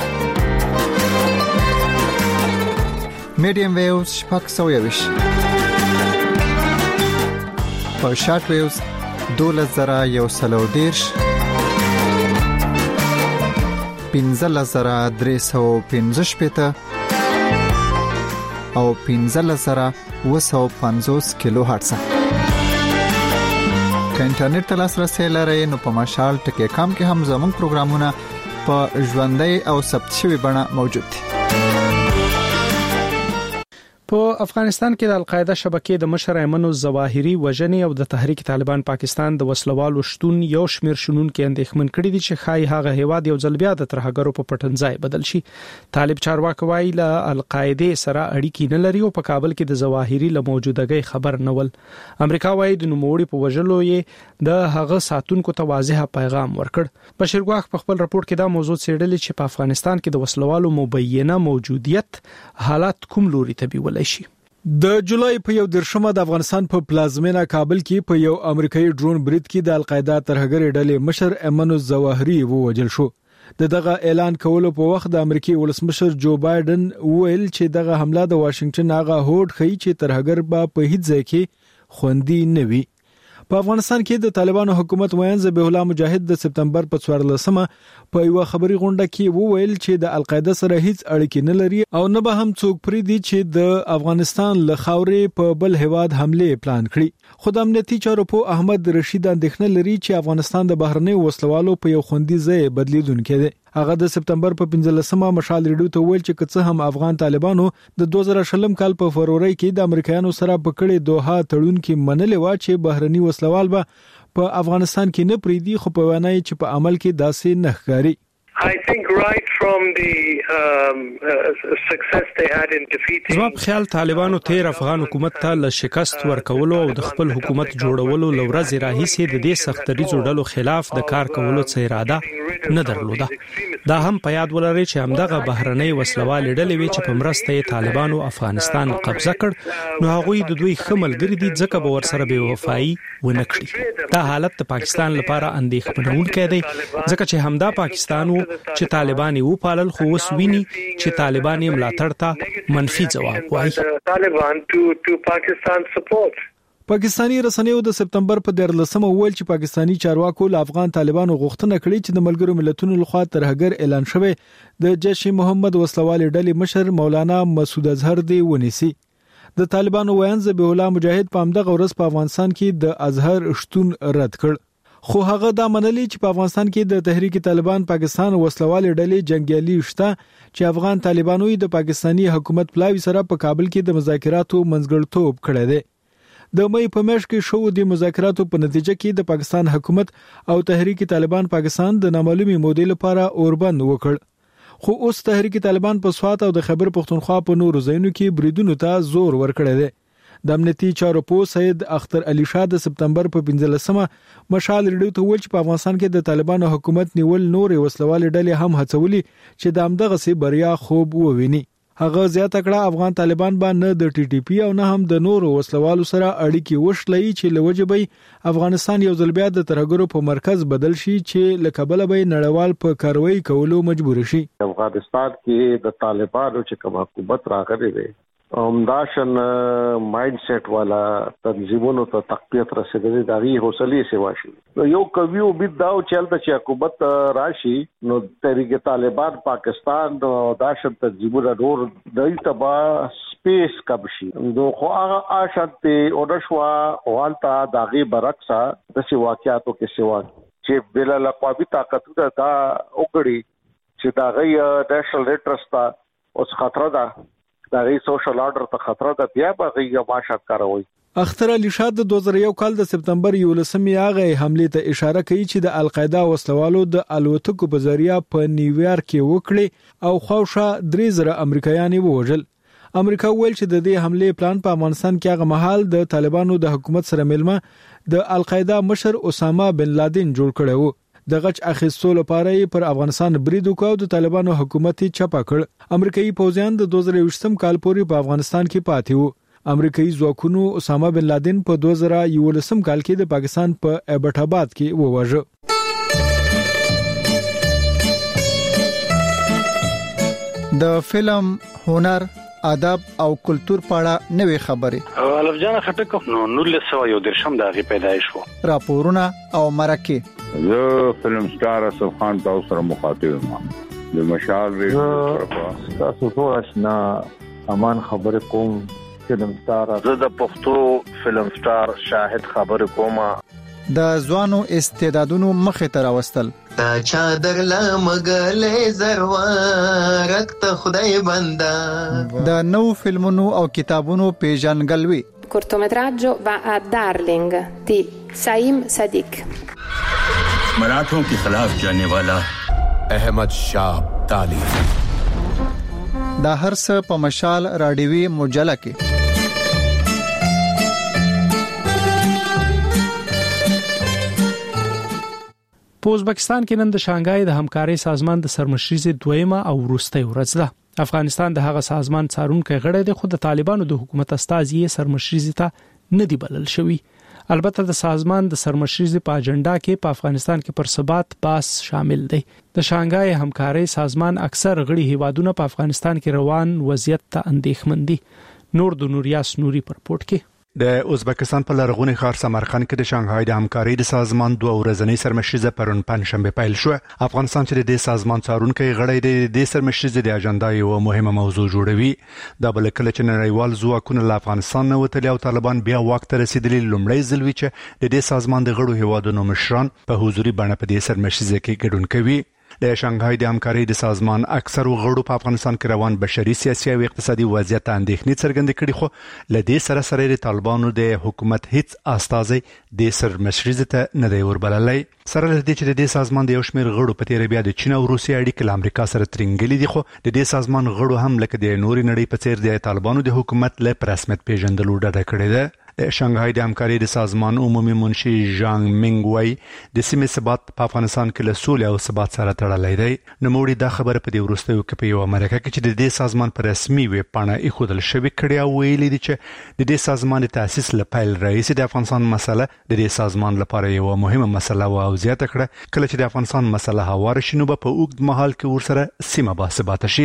میډیم ویوز شپږ سویوش په شارټ ویوز 2110 15315 او 15750 کیلو هرتز. که انټرنیټ ته لاسرسي لرئ نو په مشال ټکی کام کې هم زموږ پروګرامونه په ژوندۍ او ثبت شوی بڼه موجود دي. په افغانستان کې د القاعده شبکې د مشر ایمن الظواهری وژنې او د تحریک طالبان پاکستان د وسلوالو شتون یو شمیر شنونکو اندېښمن کړي دي چې خای هغه هیواد یو ځل بیا د ترهګرو په پټنځای بدل شي. طالب چارواکي وایي له القاعده سره اړیکې نه لري او په کابل کې د ظواهری له موجودګۍ خبر نه ول. امریکا وایي د نوموړي په وژلو یې د هغه ساتونکو ته واضح پیغام ورکړ. بشیر ګواخ په خپل راپور کې دا موضوع څېړلې چې په افغانستان کې د وسلوالو مبینه موجودیت حالات کوم لوري ته بیول شي. د جولای په 11 د افغانستان په پلازمینه کابل کې په یو امریکایي ډرون برید کې د القاعده ترهګر ډلې مشر ایمن الظواهری ووجل شو. دغه اعلان کولو په وخت د امریکای ولسمشر جو بایدن ویل چې دغه حمله د واشنگټن هغه هوډ خي چې ترهګر په هیڅ ځای کې خوندي نه وي. په افغانستان کې د طالبانو حکومت وایي ذبیح الله مجاهد د سپتمبر په 14مه په یو خبري غونډه کې وویل چې د القاعده سره هیڅ اړیکې نه لري او نه به هم څوک پرې دي چې د افغانستان له خاورې په بل هیواد حمله پلان کړي. خو د امنیتي چارو په احمد رشید اندېښنه لري چې افغانستان د بهرنۍ وسلوالو په یو خوندي ځای بدلیدونکې دی. هغه د سپتمبر په 15مه مشال ریډیو ته ویل چې که هم افغان طالبانو د 2020 کال په فروری کې د امریکایانو سره په کړي دوحه تړون کې منلې و چې بهرني وسلوال به په افغانستان کې نه پریدي خو په وانای چې په عمل کې داسې نه ښکاري. I think right from the success they had in defeating زما په خیال طالبانو تیر افغان حکومت ته ل شکست ورکولو او د خپل حکومت جوړولو لورځ راهیسې د دې سختري ډلو خلاف د کار کولو څه اراده نه درلوده. دا هم په یاد ولرئ چې همدغه بهرنۍ وسلوال ډلې وی چې په مرسته طالبانو افغانستان قبضه کړ نو هغوی د دوی خملګری دي ځکه به ورسره بے وفایي ونه کړی. دا حالت د پاکستان لپاره اندېښمنونکی دی ځکه چې همدا پاکستان چې طالبان یې وپالل خو اوس ویني چې طالبان یې ملاتړ ته منفي ځواب وایي. پاکستانی رسنیو د سپتمبر په 13 ویل چې پاکستانی چارواکو له افغان طالبانو غوښتنه کړې چې د ملګرو ملتونو لخوا ترهګر اعلان شوی د جیش محمد وسلوال ډلې مشر مولانا مسعود اظهر دی ونیسي. د طالبانو ویان ذبیح الله مجاهد په همدغه ورځ په افغانستان کې د اظهر شتون رد کړ. خو هغه دا منلي چې په افغانستان کې د تحریک طالبان پاکستان وسلوال ډلې جنگیالي شته چې افغان طالبانو د پاکستانی حکومت پلاوی سره په کابل کې د مذاکراتو منځګړیتوب کړی دی. د مې په میاشت کې شو د مذاکراتو په نتیجه کې د پاکستان حکومت او تحریک طالبان پاکستان د نامعلومي مودې لپاره اوربند وکړ. خو اوس تحریک طالبان په سوات او د خیبر پختونخوا په نورو ځایونو کې بریدونو ته زور ورکړی دی. د امنیتي چارو پوه سید اختر علي شاه د سپتمبر په 15مه مشال ریډیو ته ویل چې په افغانستان کې د طالبانو حکومت نیول نورې وسلوال ډلې هم هڅولي چې د همدغه سي بریا خوب وویني. هغه زیاته کړه افغان طالبان باندې د ټي ټي پی او نه هم د نورو وسلوالو سره اړیکې وشلې چې لوجبې افغانستان یو ځل بیا د ترهګرو په مرکز بدل شي چې لکبل به نړیوال په کاروایی کولو مجبور شي. افغانستان کې د طالبانو چې کوم حکومت راغلی دی همداشن مایند سیټ والا تنظیمونو ته تقویت رسیدلې دغه حوصله سیوا شي. یو کوي او بيد داو چلته چې حکومت راشي نو تحریک طالبان پاکستان او داشن تنظیمونو نور دای تبا سپیس کب شي. نو خو هغه آشته اورشوا والتا دغه برعکس د سی واقعاتو کې سیوا چې بل اقوامي طاقتونه دا وګړي چې دا غي نېشنل انټرست اوس خطر ده دا غي سوشل آرډر ته خطر ده بیا به غي ماشات کاروي. اختر علي شاه د 2001 کال د سپتمبر 11 هغه حمله ته اشاره کوي چې د القاعده وسلوالو د الوتکو په ذریعہ په نیویارک کې وکړي او خوښه 3000 امریکایان ووژل. امریکا ویل چې د دې حمله پلان په افغانستان کې هغه مهال د طالبانو د حکومت سره ملمه د القاعده مشر اسامه بن لادن جوړ کړی وو. د غچ اخیستو لپاره پر افغانستان برید وکاو د طالبانو حکومت چپا کړ. امریکایي پوځیان د 2020 کال پورې په افغانستان کې پاتې وو. امریکایي ځواکونو اسامه بن لادن په 2011 کال کې د پاکستان په ایبټ آباد کې وواژه. د فلم هنر ادب او کلچر پاړه نوې خبرې الف جان خټک نو 1913 د غي پیدایش وو. راپورونه او مرکه زه فلم سٹار اسف خان تاسو سره مخاطب یم. د مشال ریډیو تاسو ټول آشنا امان خبر کوم فلم سٹار. زه د پښتو فلم سٹار شاهد خبر کوم. د ځوانو استعدادونو مخه تر واستل تا چادر لمغلې زروارک ته خدای بندا. د نو فلمونو او کتابونو پیژنګلوي. cortometraggio va a Darling di Saim Sadiq. मराठों के खिलाफ जाने वाला अहमद शाह अब्दाली. دا هر څه په مشال رادیوي مجله کې. په ازبکستان کې نن د شانګهای د همکارۍ سازمان د سرمشري دویمه او وروستۍ ورځ ده. افغانستان د هغه سازمان څارونکو غړی دی خو د طالبانو د حکومت استازي سرمشري ته نه دی بلل شوی. البته د سازمان د سرمشري په اجنډا کې په افغانستان کې پر ثبات باس شامل دی. د شانګهای همکارۍ سازمان اکثر غړي هیوادونه په افغانستان کې روان وضعیت ته اندېښمن دي. نور د نوریاس نوري پر پورت کې د ازبکستان په لرغوني ښار سمرقند کې د شانګهای د همکارۍ د سازمان 2 ورځنی سرمشري پرون پنځشنبه پیل شو. افغانستان چې د دې سازمان څارونکو غړی دی د سرمشري د اجنډا یو مهمه موضوع جوړوي. دا بل کله چې نړیوال ځواکونه له افغانستان نه وتلي او طالبان بیا واک ته رسیدلي لومړی ځل وی چې د دې سازمان د غړو هیوادونو مشران په حضوري بڼه په دې سرمشري کې ګډون کوي. د شانګهای د همکارۍ د سازمان اکثر غړو په افغانستان کې روان بشري سیاسي او اقتصادي وضعیت اندېښنې څرګندې کړې خو لدې سره د طالبانو د حکومت هیڅ استازي د سرمشري ته نه دی وربللای. سره لدې چې د دې سازمان د یو شمېر غړو په تیر بیا د چین او روسیې اړیکې له امریکا سره ترنګلې دي خو د دې سازمان غړو هم لکه د نوري نړۍ په څیر د طالبانو د حکومت له رسمیت پیژندلو ډډه کړې ده. د شانګهای د همکارۍ د سازمان عمومي منشي ژانګ منګ وای د سیمې ثبات په افغانستان کې له سولې او ثبات سره تړلی دی. نوموړي دا خبره په دې وروستیو کې په یو مرکه کې چې د دې سازمان په رسمي ویب پاڼه ایښودل شوې کړې او ویلي دي چې د دې سازمان د تاسیس له پیل راهیسې د افغانستان مسله د دې سازمان لپاره یو مهمه مسله او زیاته کړه کله چې د افغانستان مسله هوار شي نو په اوږد مهال کې ورسره سیمه باثباته شي.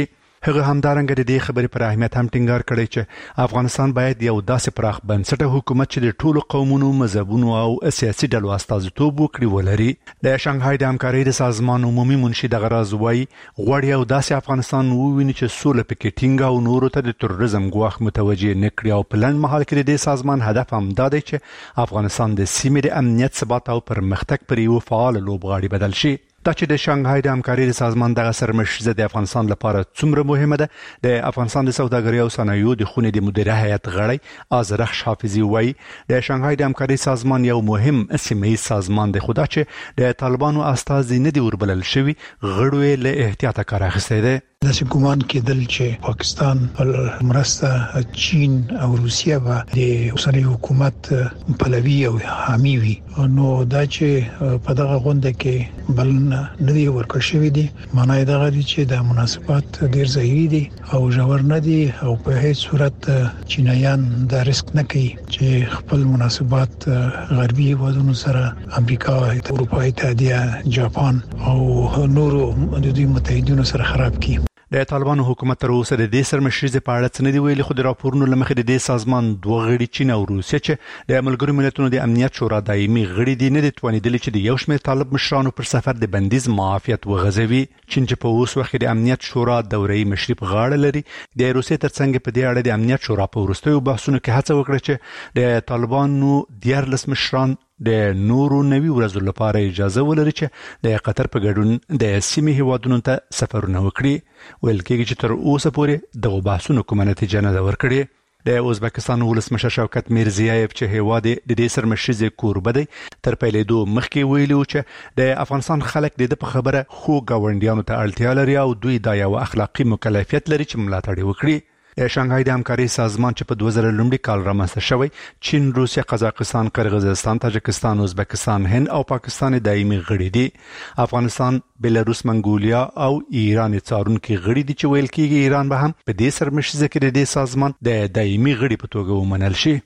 هغه همدارنګه د دې خبرې پر اهمیت هم ټینګار کړی چې افغانستان باید یو داسې پراخ بنسټه حکومت چې د ټولو قومونو، مذهبونو او سیاسي ډلو استازیتوب وکړي ولري. د شانګهای د همکارۍ د سازمان عمومي منشي دغه راز وایي غواړي یو داسې افغانستان وویني چې سوله پکې ټینګه او نورو ته د تروریزم ګواښ متوجه نه کړي. او په لنډ مهال کې د دې سازمان هدف هم دا دی چې افغانستان د سیمې د امنیت، ثبات او پرمختګ پر یو فعال لوبغاړي بدل شي. دا چې د شانګهای د همکارۍ د سازمان دغه سرمشریزه د افغانستان لپاره څومره مهمه ده، د افغانستان د سوداګرۍ او صنایعو د خونې د مدیره هیئت غړی آذرخش حافظي وایي د شانګهای د همکارۍ سازمان یو مهم سیمه‌ایز سازمان دی، خو دا چې د طالبانو استازي نه دی وربلل شوي، غړو یې له احتیاطه کار اخیستی دی. داسې ګمان کېدل چې پاکستان په مرسته چین او روسیه به د اوسنی حکومت پلوي او حامی وي، نو دا چې په دغه غونډه کې بلنه نه دی ورکړل شوې دي، معنی دا غواړي چې د مناسبات ډیر ظاهري دي او ژور نه دي او په هیڅ صورت چینایان دا ریسک نه کوي چې خپل مناسبات غربي هیوادونو سره امریکا، اروپا اتحادیه، جاپان او نورو د دوی متحدینو سره خراب کړي. د طالبانو حکومت تر اوسه د دې سرمشریزې په اړه څه نه دی ویلي، خو د راپورونو له مخې د دې سازمان دوه غړي چین او روسیه چې د ملګرو ملتونو د امنیت شورا دایمي غړي دي نه دي توانیدلي چې د یو شمېر طالب مشرانو پر سفر د بندیز معافیت وغځوي. چین چې په اوس وخت د امنیت شورا دوري مشري په غاړه لري، د روسیې ترڅنګ په دې اړه د امنیت شورا په وروستیو بحثونو کې هڅه وکړه چې د طالبانو 14 مشران د نورو 90 ورځو لپاره اجازه ولري چې د قطر په ګډون د سیمې هیوادونو ته سفرونه وکړي. ویل کېږي چې تر اوسه پورې دغه بحثونو کومه نتیجه نه ده ورکړې. د ازبکستان ولسمشر شوکت میرزیایف چې هیواد د دې سرمشریزې کوربه دی، تر پیلېدو مخکې ویلي و چې د افغانستان خلک د په خبره خو ګاونډیانو ته اړتیا لري او دوی دا یو اخلاقی مکلفیت لري چې ملاتړ وکړي. د شانګهای د همکارۍ سازمان چې په 2000 کال رامنځته شوی، چین، روسیه، قزاقستان، قرغیزستان، تاجکستان، ازبکستان، هند او پاکستان دایمي غړي دي. افغانستان، بلاروس، منګولیا او ایران څارونکي غړي دي چې ویل کېږي ایران به هم په دې سرمشریزه کې د دې سازمان د دایمي غړي په توګه ومنل شي.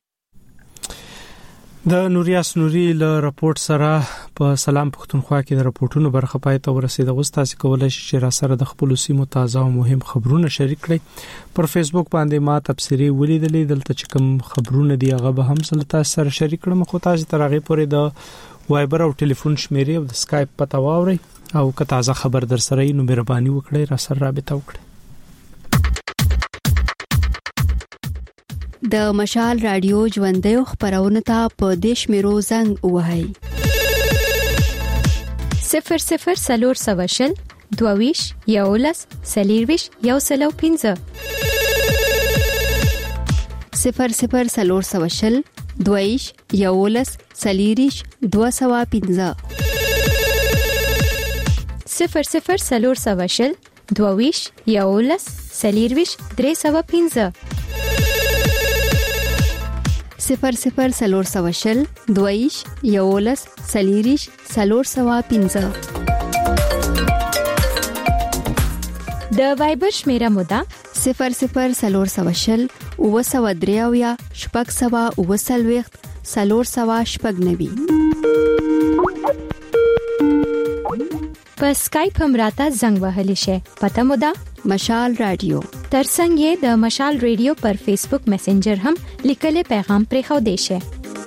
د نوریاس نوري له راپورټ سره په سلام پښتونخوا کې د راپورټونو برخه پای ته ورسېده. اوس تاسو کولای شئ چې را سره د خپل سیمو تازه او مهم خبرونه شریک کړئ. پر فیسبوک باندې ما تبصری ولیدلې، دلته چې کوم خبرونه دی هغه به هم تاسو سره شریک کړم. خو تاسو تر هغه پورې د وایبر او ټلیفون شمیرې او د اسکایپ پته واورئ او که تازه خبر در سره نو مهرباني وکړئ را سره رابطه وکړئ. د مشال رادیو ژوندې خبرونه ته په دیش میرو زنګ وهاي 00 سواشل 22 یولس سلیرویش یوسلو 15 00 سواشل 22 یولس سلیریش 215 00 سواشل 22 یولس سلیرویش 315 00 سواشل 22 یولس سلیریش 315 د وایبر شمیره مودا 00 سواشل 903 شپږ سوا 9 شپږ په اسکایپ هم راته زنګ وهلی شي. پته مودا مشال رادیو. ترڅنګ یې د مشال رادیو پر فیسبوک میسنجر هم لیکل پیغام پرې خو دی شي.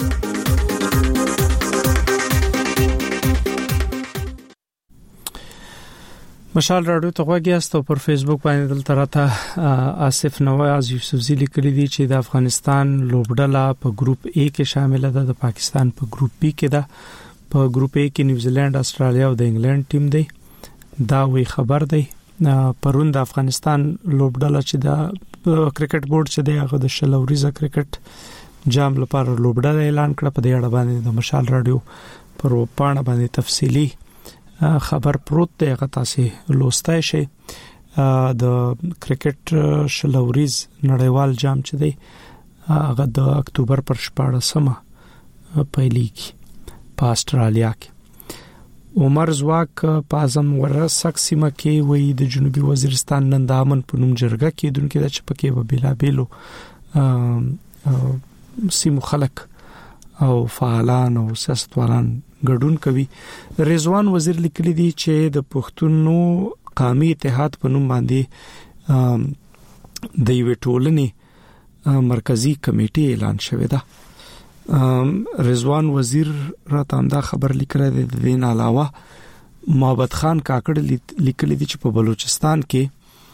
مشال رادیو ته غوږیاست او پر فیسبوک باندې دلته راته آصف نواز یوسفزی لیکلی دی چې د افغانستان لوبډله په ګروپ A کې شامل ده، د پاکستان په ګروپ B کې ده. په ګروپ A کې نیوزیلند، استرالیا او د انګلند ټیم دی. دا وی خبر دی. پرون د افغانستان لوبډله چې د کرکټ بورډ چې دی هغه د شلوریزه کرکټ جام لپاره لوبډله اعلان کړه. په دې اړه باندې د مشال رادیو پر پاڼه باندې تفصیلی خبر پروت دی، هغه تاسو لوستای شئ. د کرکټ شلوریز نړیوال جام چې دی هغه د اکتوبر پر 14مه پیلیږي په استرالیا کې. عمر زواک په اعظم ورسک سیمه کې وی د جنوبي وزیرستان نندامن په نوم جرګه کې دونکو د چپکې و بلابلو سیمو خلک او فعالان او سیاستوالان ګډون کوي. رضوان وزیر لیکلی دی چې د پښتونو قومي اتحاد په نوم باندې د یوې ټولنې مرکزی کمیټې اعلان شوې ده. رضوان وزیر راته همدا خبر لیکره د دین علاوه محمد خان کاکړ لیکلي دي چې په بلوچستان کې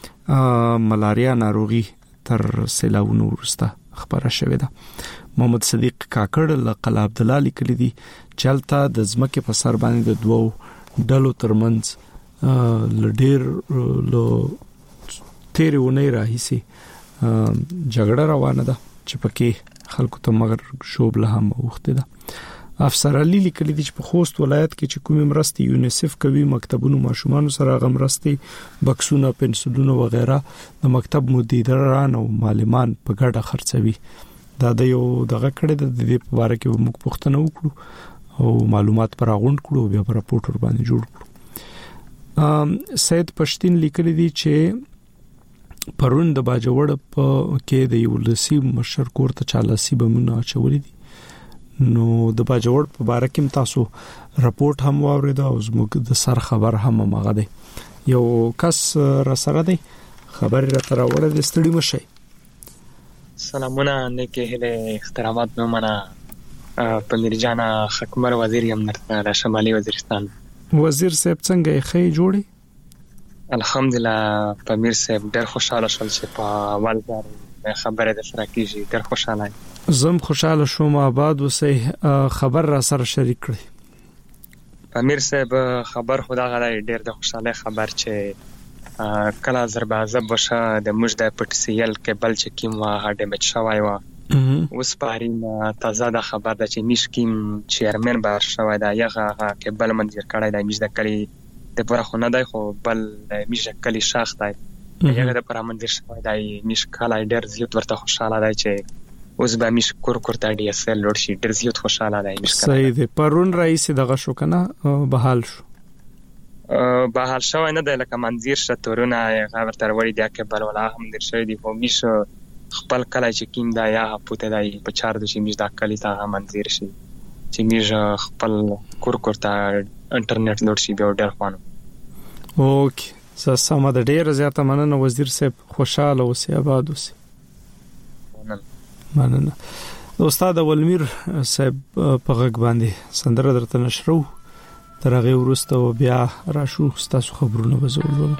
ملاریا ناروغي تر سیلاونو وروسته خبره شوې ده. محمد صدیق کاکړ لقل عبد الله لیکلي دي چلته د ځمکې په سر باندې د دوو ډلو ترمنځ لډیر لو تیرونه راهیسي جګړه روانه ده چې پکې خلکو ته مگر شوب له هم وخته ده. افسر علي لیکلي دي چې په خوست ولایت کې چې کومې مرستې یونیسف کوي مکتبونو ماشومان سره غمرستي بکسونه پنسلونه وغیرہ د مکتب مدیران او معلمان په ګډه خرڅوي. دا د یو دغه کړه د دې په اړه کې موږ پوښتنه وکړو او معلومات پر غونډ کړو بیا پر راپورټ ور باندې جوړ کړو. سید پښتين لیکلي دي چې پرون د باجوړ په کې د یو لسی مشر کور ته چالاسي بمونه چولې دي. نو د باجوړ په باره کې تاسو راپورټ هم واورید او زموږ د سر خبر هم مغه دی. یو کس را سره دی خبر را تر وړه د ستړي مشي. سلامونه نیکه هله احترامات نو منا پنیر جانا خکمر وزیر یم در شمالي وزیرستان. وزیر صاحب څنګه یې خې جوړي؟ الحمدلله پمیر صاحب ډېر خوشاله شول چې په اول ځل خبره د سره کیږي. ډېر خوشاله زم خوشاله شوم. آباد وسه خبر را سره شریک کړی. پمیر صاحب خبر خدا غړي ډېر د خوشاله خبر چې کله ضربازه بشه د موږ د پټسیل کېبل چې کیم وا ډیمیج شوی و اوس پارین تازه د خبر د چې میشکیم چیرمن بار شوی دا یغه کېبل منځر کړی د میش د کلی د پوره خو نه دی خو بل میش د کلی شاخ دی یغه د پوره منځر شوی دی میش کله ډېر زیات ورته خوشاله دی چې اوس به میش کور ته ډی اس ال لوړ شي. ډېر زیات خوشاله دی میش. صحیح دی. پرون رئیس دغه شو کنه بحال شو. بحال شوی نه دی لکه منځیر شتورونه غوړ تر وړي دی کېبل ولا هم در شوی دی خو میش خپل کله چې کیم دا یا پوته دی په 4 د شي میش د کلی ته منځیر شي چې میش خپل کور ته انټرنیټ لوډ شي به ډېر خوانو. اوکې سم د ډېر زیاته مننه وزیر صاحب. خوشاله اوسئ آباد اوسئ. مننه. استاد ولمیر صاحب په غږ باندې سندره درته نشرو تر هغه وروسته بیا راشو تاسو خبرونه وزولو.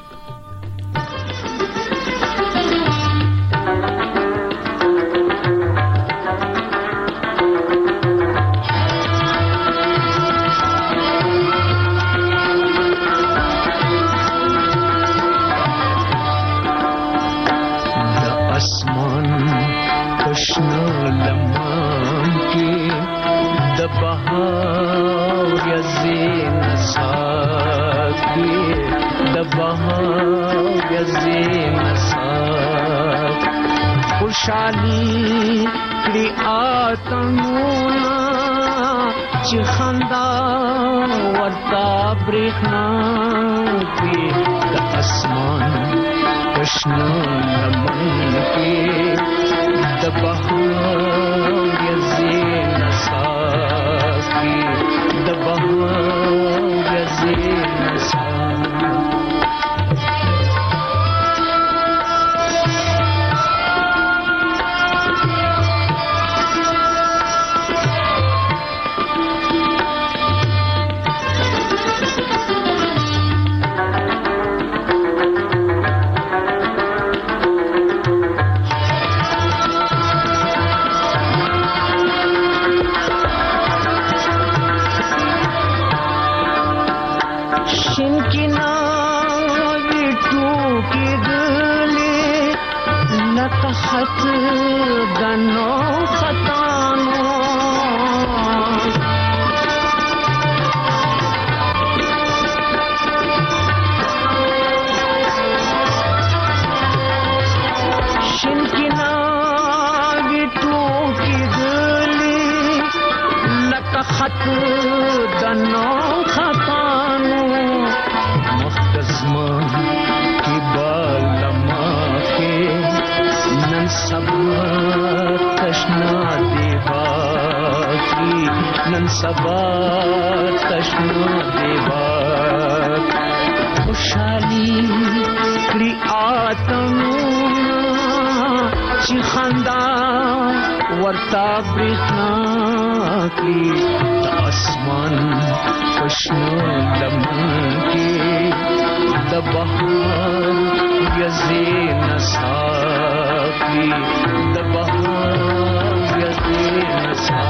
خوشحالی کری آتنونا چی خندا ورطا بریخنا کی دا اسمان کشنا لمن کی دا بہار یزین ساز کی دا بہار یزین ساز. خط دنو خطانو شنکنا ویٹو کی دلی لکا خط دنو خطانو مختزمان کی بالما کے سبا تشنا دیوا کی نن سبا تشنا دیوا خوشحالي کړي آتمونه چې خندا ورتا برېښنا کړي د اسمان پښنو لمن کې د بهار یزې نڅا کړي د بهار یزې نڅا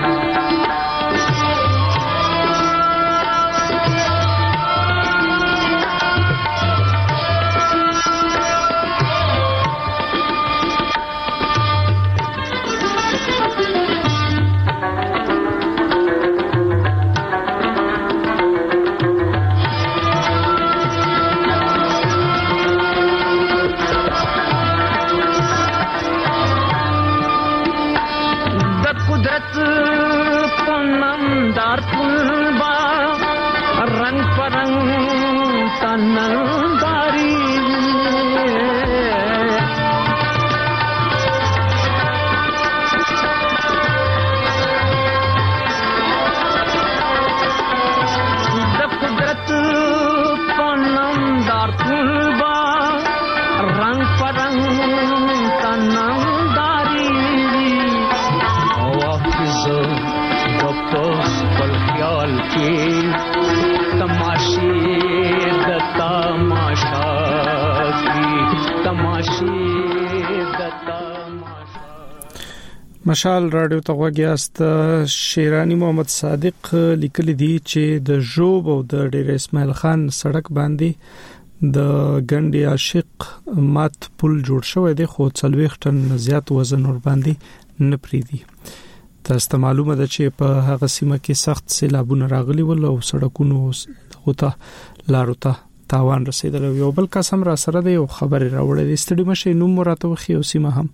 مشال رادیو ته وګیاست. شیرانی محمد صادق لیکلی دی چې د ژوب او د ډیر اسماعیل خان سړک باندې د ګنډي عاشق مات پل جوړ شوی دی خو 40 ټن زیات وزن ور باندې نه پریدي. تاسو ته معلومه ده چې په هغه سیمه کې سخت سیلابونه راغلي ول او سړکونو غوته لارو ته تاوان رسیدل. یو بل قسم را سره دی او خبر راوړی دی ستړي مشه نوم مراته وخی او سیمه هم.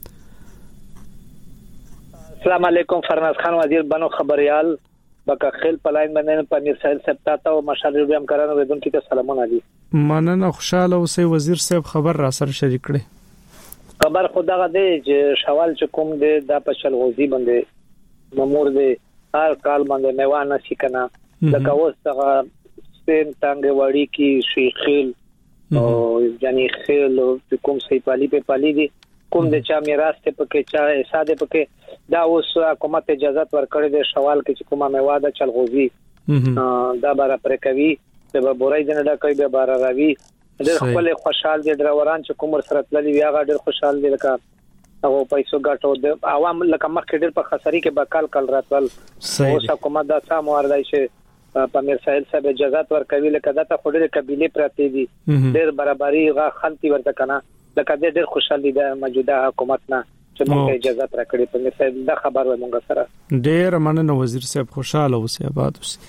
السلام علیکم فرناز خان وزیر بنو خبريال بکا خیل پلاین باندې پنیر سایل سپتا ته او مشال ریوم کرانو ودون کې سلامونه دي. مننه خوشاله اوسې وزیر صاحب خبر را سره شریک کړي. خبر خدای دې چې شوال چې کوم دې د پچل غوزي باندې مامور دې هر کال باندې میوانه سکنا لکه اوسه سپین ټانګ وړي کې شیخیل او یعنی خیل کوم سي پالي په پالي دي کوم د چا میراث ته پکې چا ساده پکې دا اوس حکومت اجازه ورکړي د شوال کې چې کومه میواده چلغوزي دا بار پر کوي د بورای جن دا کوي به بار راوي د خپل خوشحال دي ډروران چې کومر سره تللی وی هغه ډېر خوشحال دي لکه هغه پیسو ګټو د عوام لکه مخ ډېر په خسري کې بکال کل راتل اوس حکومت دا سم وردای شي په میر سایل صاحب اجازه ورکوي لکه دا ته خوري قبيله پراته دي ډېر برابرۍ غا خلتي ورته کنه لکه ډېر خوشحال دي د موجوده حکومت نه چې موږ اجازه راکړي په میر صاحب دا خبر و موږ سره ډېر مننه وزیر صاحب خوشاله اوسه آباد اوسه.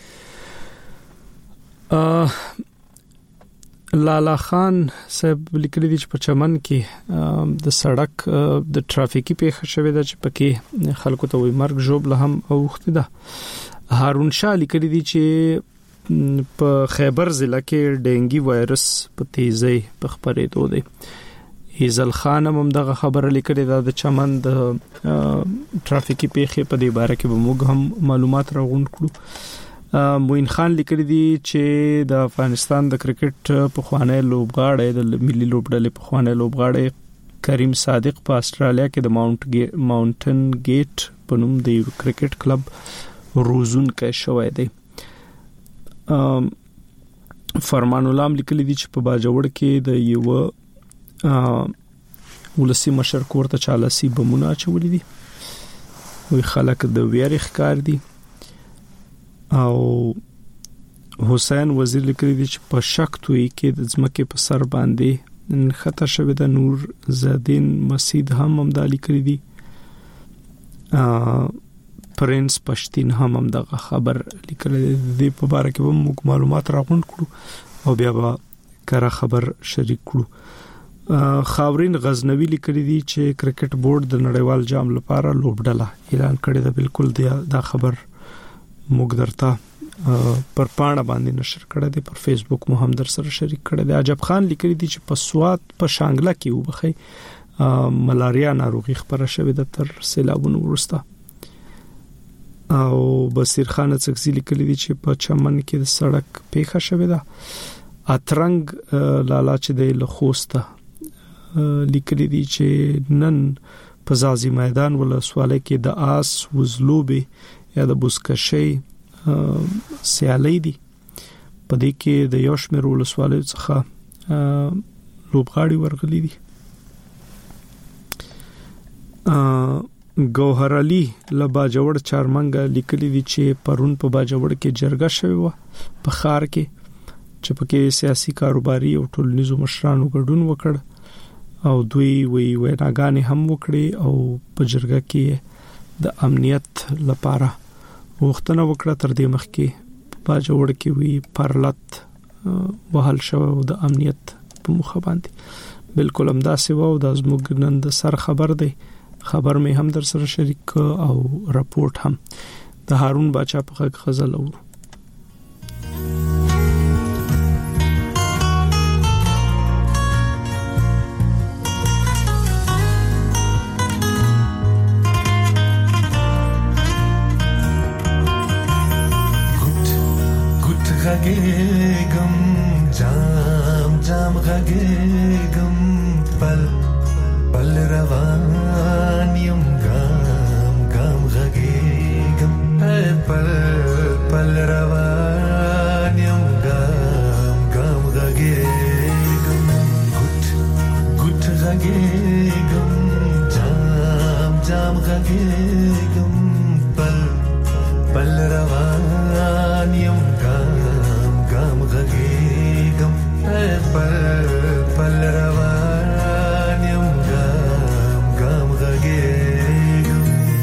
لالا خان صاحب لیکلي دي چې په چمن کې د سړک د ټرافیکي پیښه شوې ده چې پکې خلکو ته وي مرګ جوړ له هم اوخته ده. هارون شاه لیکلي دي چې په خیبر ضلع کې ډینګي وایرس په تیزی په خبرېدو دی. ایزل خان هم دغه خبره لیکلې ده د چمن د ټرافیکي پیښې په دې باره کې به موږ هم معلومات راغونډ کړو. موین خان لیکلی دی چې د افغانستان د کرکټ په خوانی لوبغاړی د ملي لوبډلې په خوانی لوبغاړی کریم صادق په استرالیا کې د ماونټن ګیټ په نوم د کرکټ کلب روزون کې شوی دی. فرمان الله لیکلی دی چې په باجوړ کې د یو ولسی مشر کوړه چالسي بمونه چولې دي وی خلک د ویری ښکار دي. او حسین وزیر لیکلی دی چې په شک توي کې د ځمکې په سر باندې خطر شوی د نور زادین مسجد هم دالی کړی دی. پرنس پښتين هم دغه خبر لیکلی دی په اړه کې موږ معلومات راغونډ کړو او بیا به کره خبر شریک کړو. خاورین غزنوی لیکلی دی چې کرکټ بورډ د نړیوال جام لپاره لوبډله اعلان کړی دی. بالکل دا خبر موږ درته پر پاڼه باندې نشر کړی دی، پر فیسبوک مو هم در سره شریک کړی دی. عجب خان لیکلی دی چې په سوات په شانګله کې وبخي ملاریا ناروغي خبره شوې ده تر سیلابونو وروسته. او بصیر خان څکزی لیکلی دی چې په چمن کې د سړک پیښه شوې ده اترنګ لالا چې د لخوسته لیکلي دي چې نن په زازي میدان ولسواله کې د آس وزلوبه یا د بوسکشي سیالي دي. په دې کې د یو شمېر ولسواله څخه لوبغاړي ورغلي دي. ګوهر علي له باجوړ چارمنګ لیکلي دي چې پرون په باجوړ کې جرګه شوې و په ښار کې چې پکې سیاسي کاروباري او ټولنیزو مشرانو ګډون وکړ او دوی ویناګانې هم وکړي او په جرګه کې د امنیت لپاره غوښتنه وکړه. تر دې مخکې باجوړ کې وی پرلط وهل شو او د امنیت په مخه باندې بالکل همداسې و او د زموږ نن د سر خبر دی. خبر مې هم در سره شریک او راپورټ هم د هارون باچا په غزل اورو. गुट गगेगम जाम जाम गगेगम पल पल रवानियम गाम गाम गगेगम पल पल रवानियम गाम गाम गगेगम गुट गुट गगेगम जाम जाम गगेगम पल पल रवानियम गाम गाम गगेगम पल पल रवानियम गाम गाम गगेगम.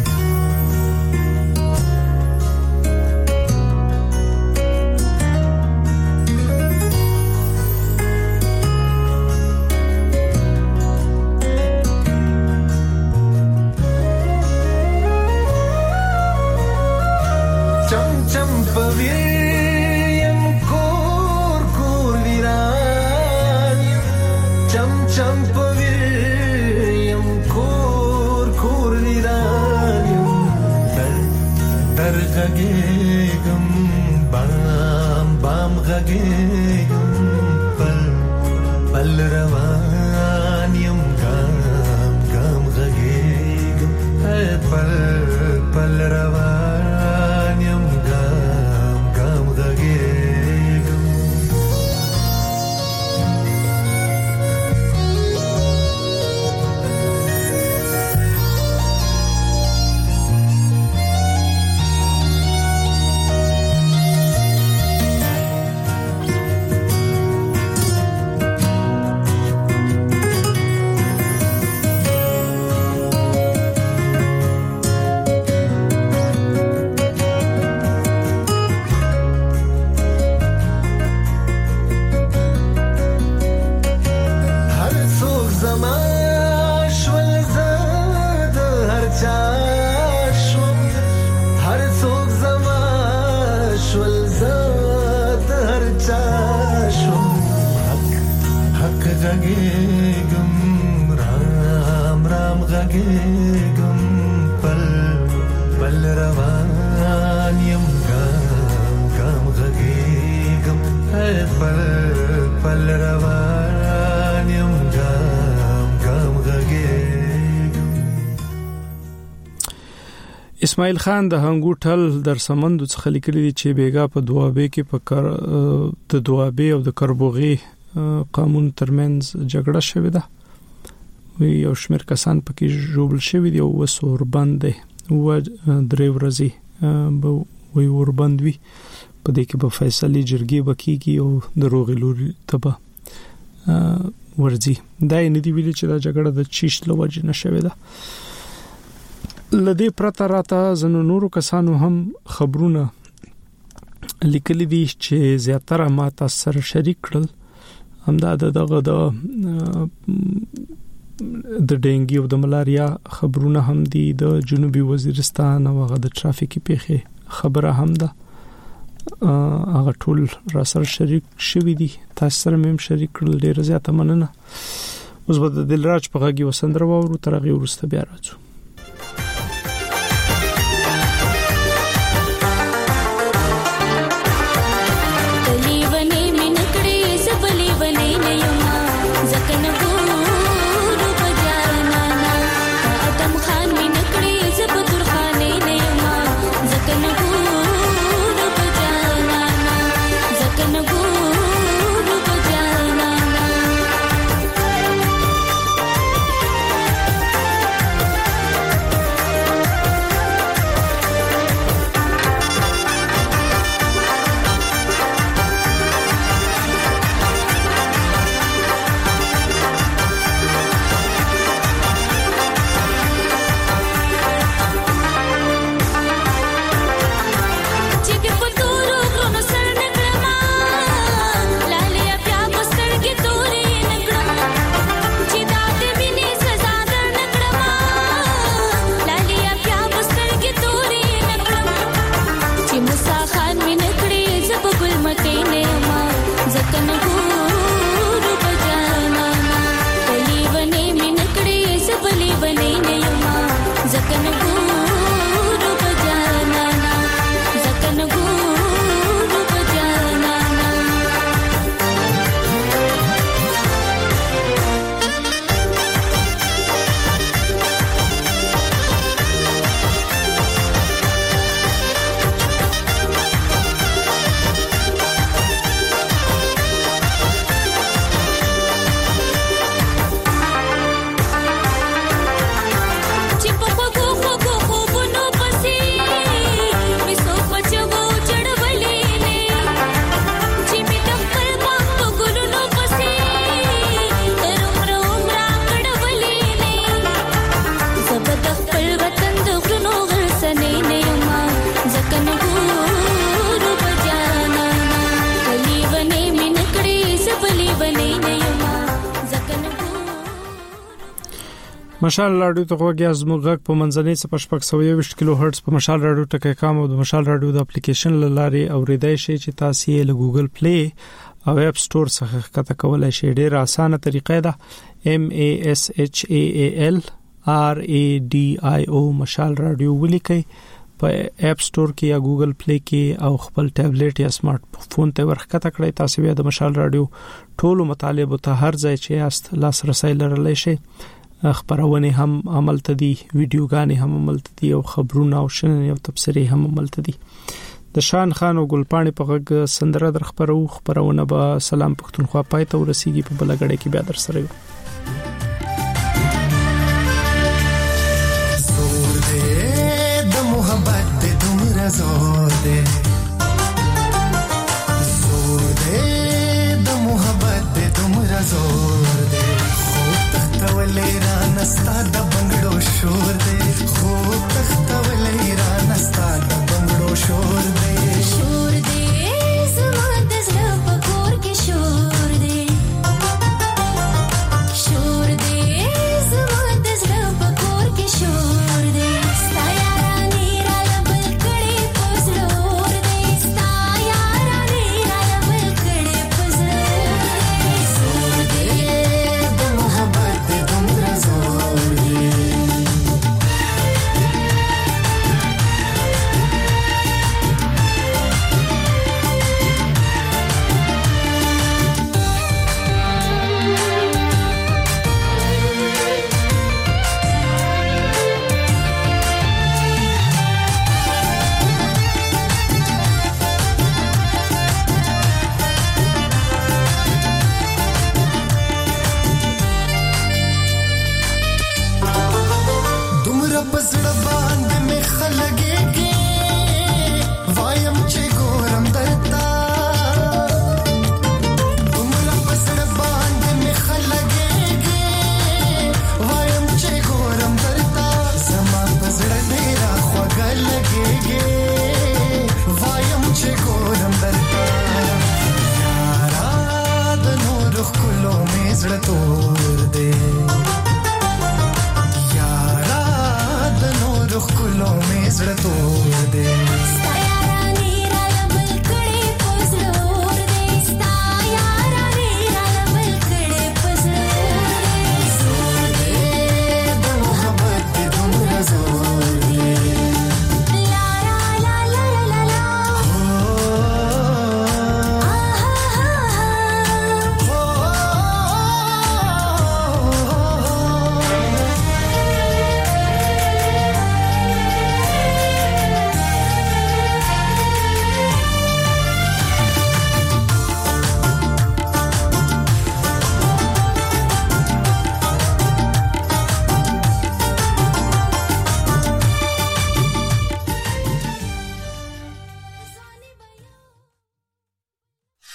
चम चम पवीयम कोर कोर विरानियम चम चम पवीयम कोर कोर विरानियम दर गगेगम बाम बाम गगेगम पल पल रवानियम गाम गाम गगेगम पल पल रवानियम गाम गाम गगेगम. गगेगम पल पल रवानियम गाम गाम गगेगम पल पल रवानियम गाम गाम गगेगम. اسماعیل خان د هنګوټل در سمندو څخه لیکلي دي چې بیګا په دوابې کې په د دوابې او د کربوغي قانون ترمنځ جګړه شوې ده. یو شمېر کسان پکې ژوبل شوي دي او وسور باندې و درې ورځې به وي ور باندې په دې کې به فیصله جرګې وکړي او د روغې لوري تبه ورځي. دا نه دی ویلي چې دا جګړه د چیش لوجه نشوي ده. لدې پرته راته زنو نورو کسانو هم خبرونه لیکلي دي چې زیاتره ما تاسو سره شریک کړل. همدا دغه د ډینګي او د ملاریا خبرونه هم دي. د جنوبي وزیرستان او هغه د ټرافیکي پیښې خبره هم ده. هغه ټول را سره شریک شوي دي. تاسو سره مې شریک کړل. ډیر زیاته مننه. اوس به د دلراج په غږی وسندره وورو تر هغه وروسته بیا راځو. زکن ګور بجانا کلی ونی من کړي سبلی ونی نیما زکن ګور بجانا زکن ګور بجانا مشال رادیو ته غوږی ازمو غږ په منځنۍ څه پشپک 120 کیلو هرتز په مشال رادیو ټکی کام او د مشال رادیو د اپلیکیشن لاري اوریدای شي چې تاسو یې له ګوګل پلی او اپ سٹور څخه کته کولای شئ. ډیره اسانه طریقه ده MASHALRADIO مشال رادیو ولیکئ په اپ سٹور کې یا ګوګل پلی کې او خپل ټابلیټ یا سمارټ فون ته ورخکته کړئ. تاسو بیا د مشال رادیو ټولو مطالب ته هر ځای چې است لاسرسي لرلی شئ. خبرونه هم عمل تدي، ویډیوګانې هم عمل تدي او خبرونه او شننې او تبصرې هم عمل تدي. د شان خان او ګلپاڼې په غږ سندره در خبرونه به سلام پښتونخوا پای ته ورسیږي په بلګړې کې بیا در سره یو. زور دې د محبت دې دومره زور دې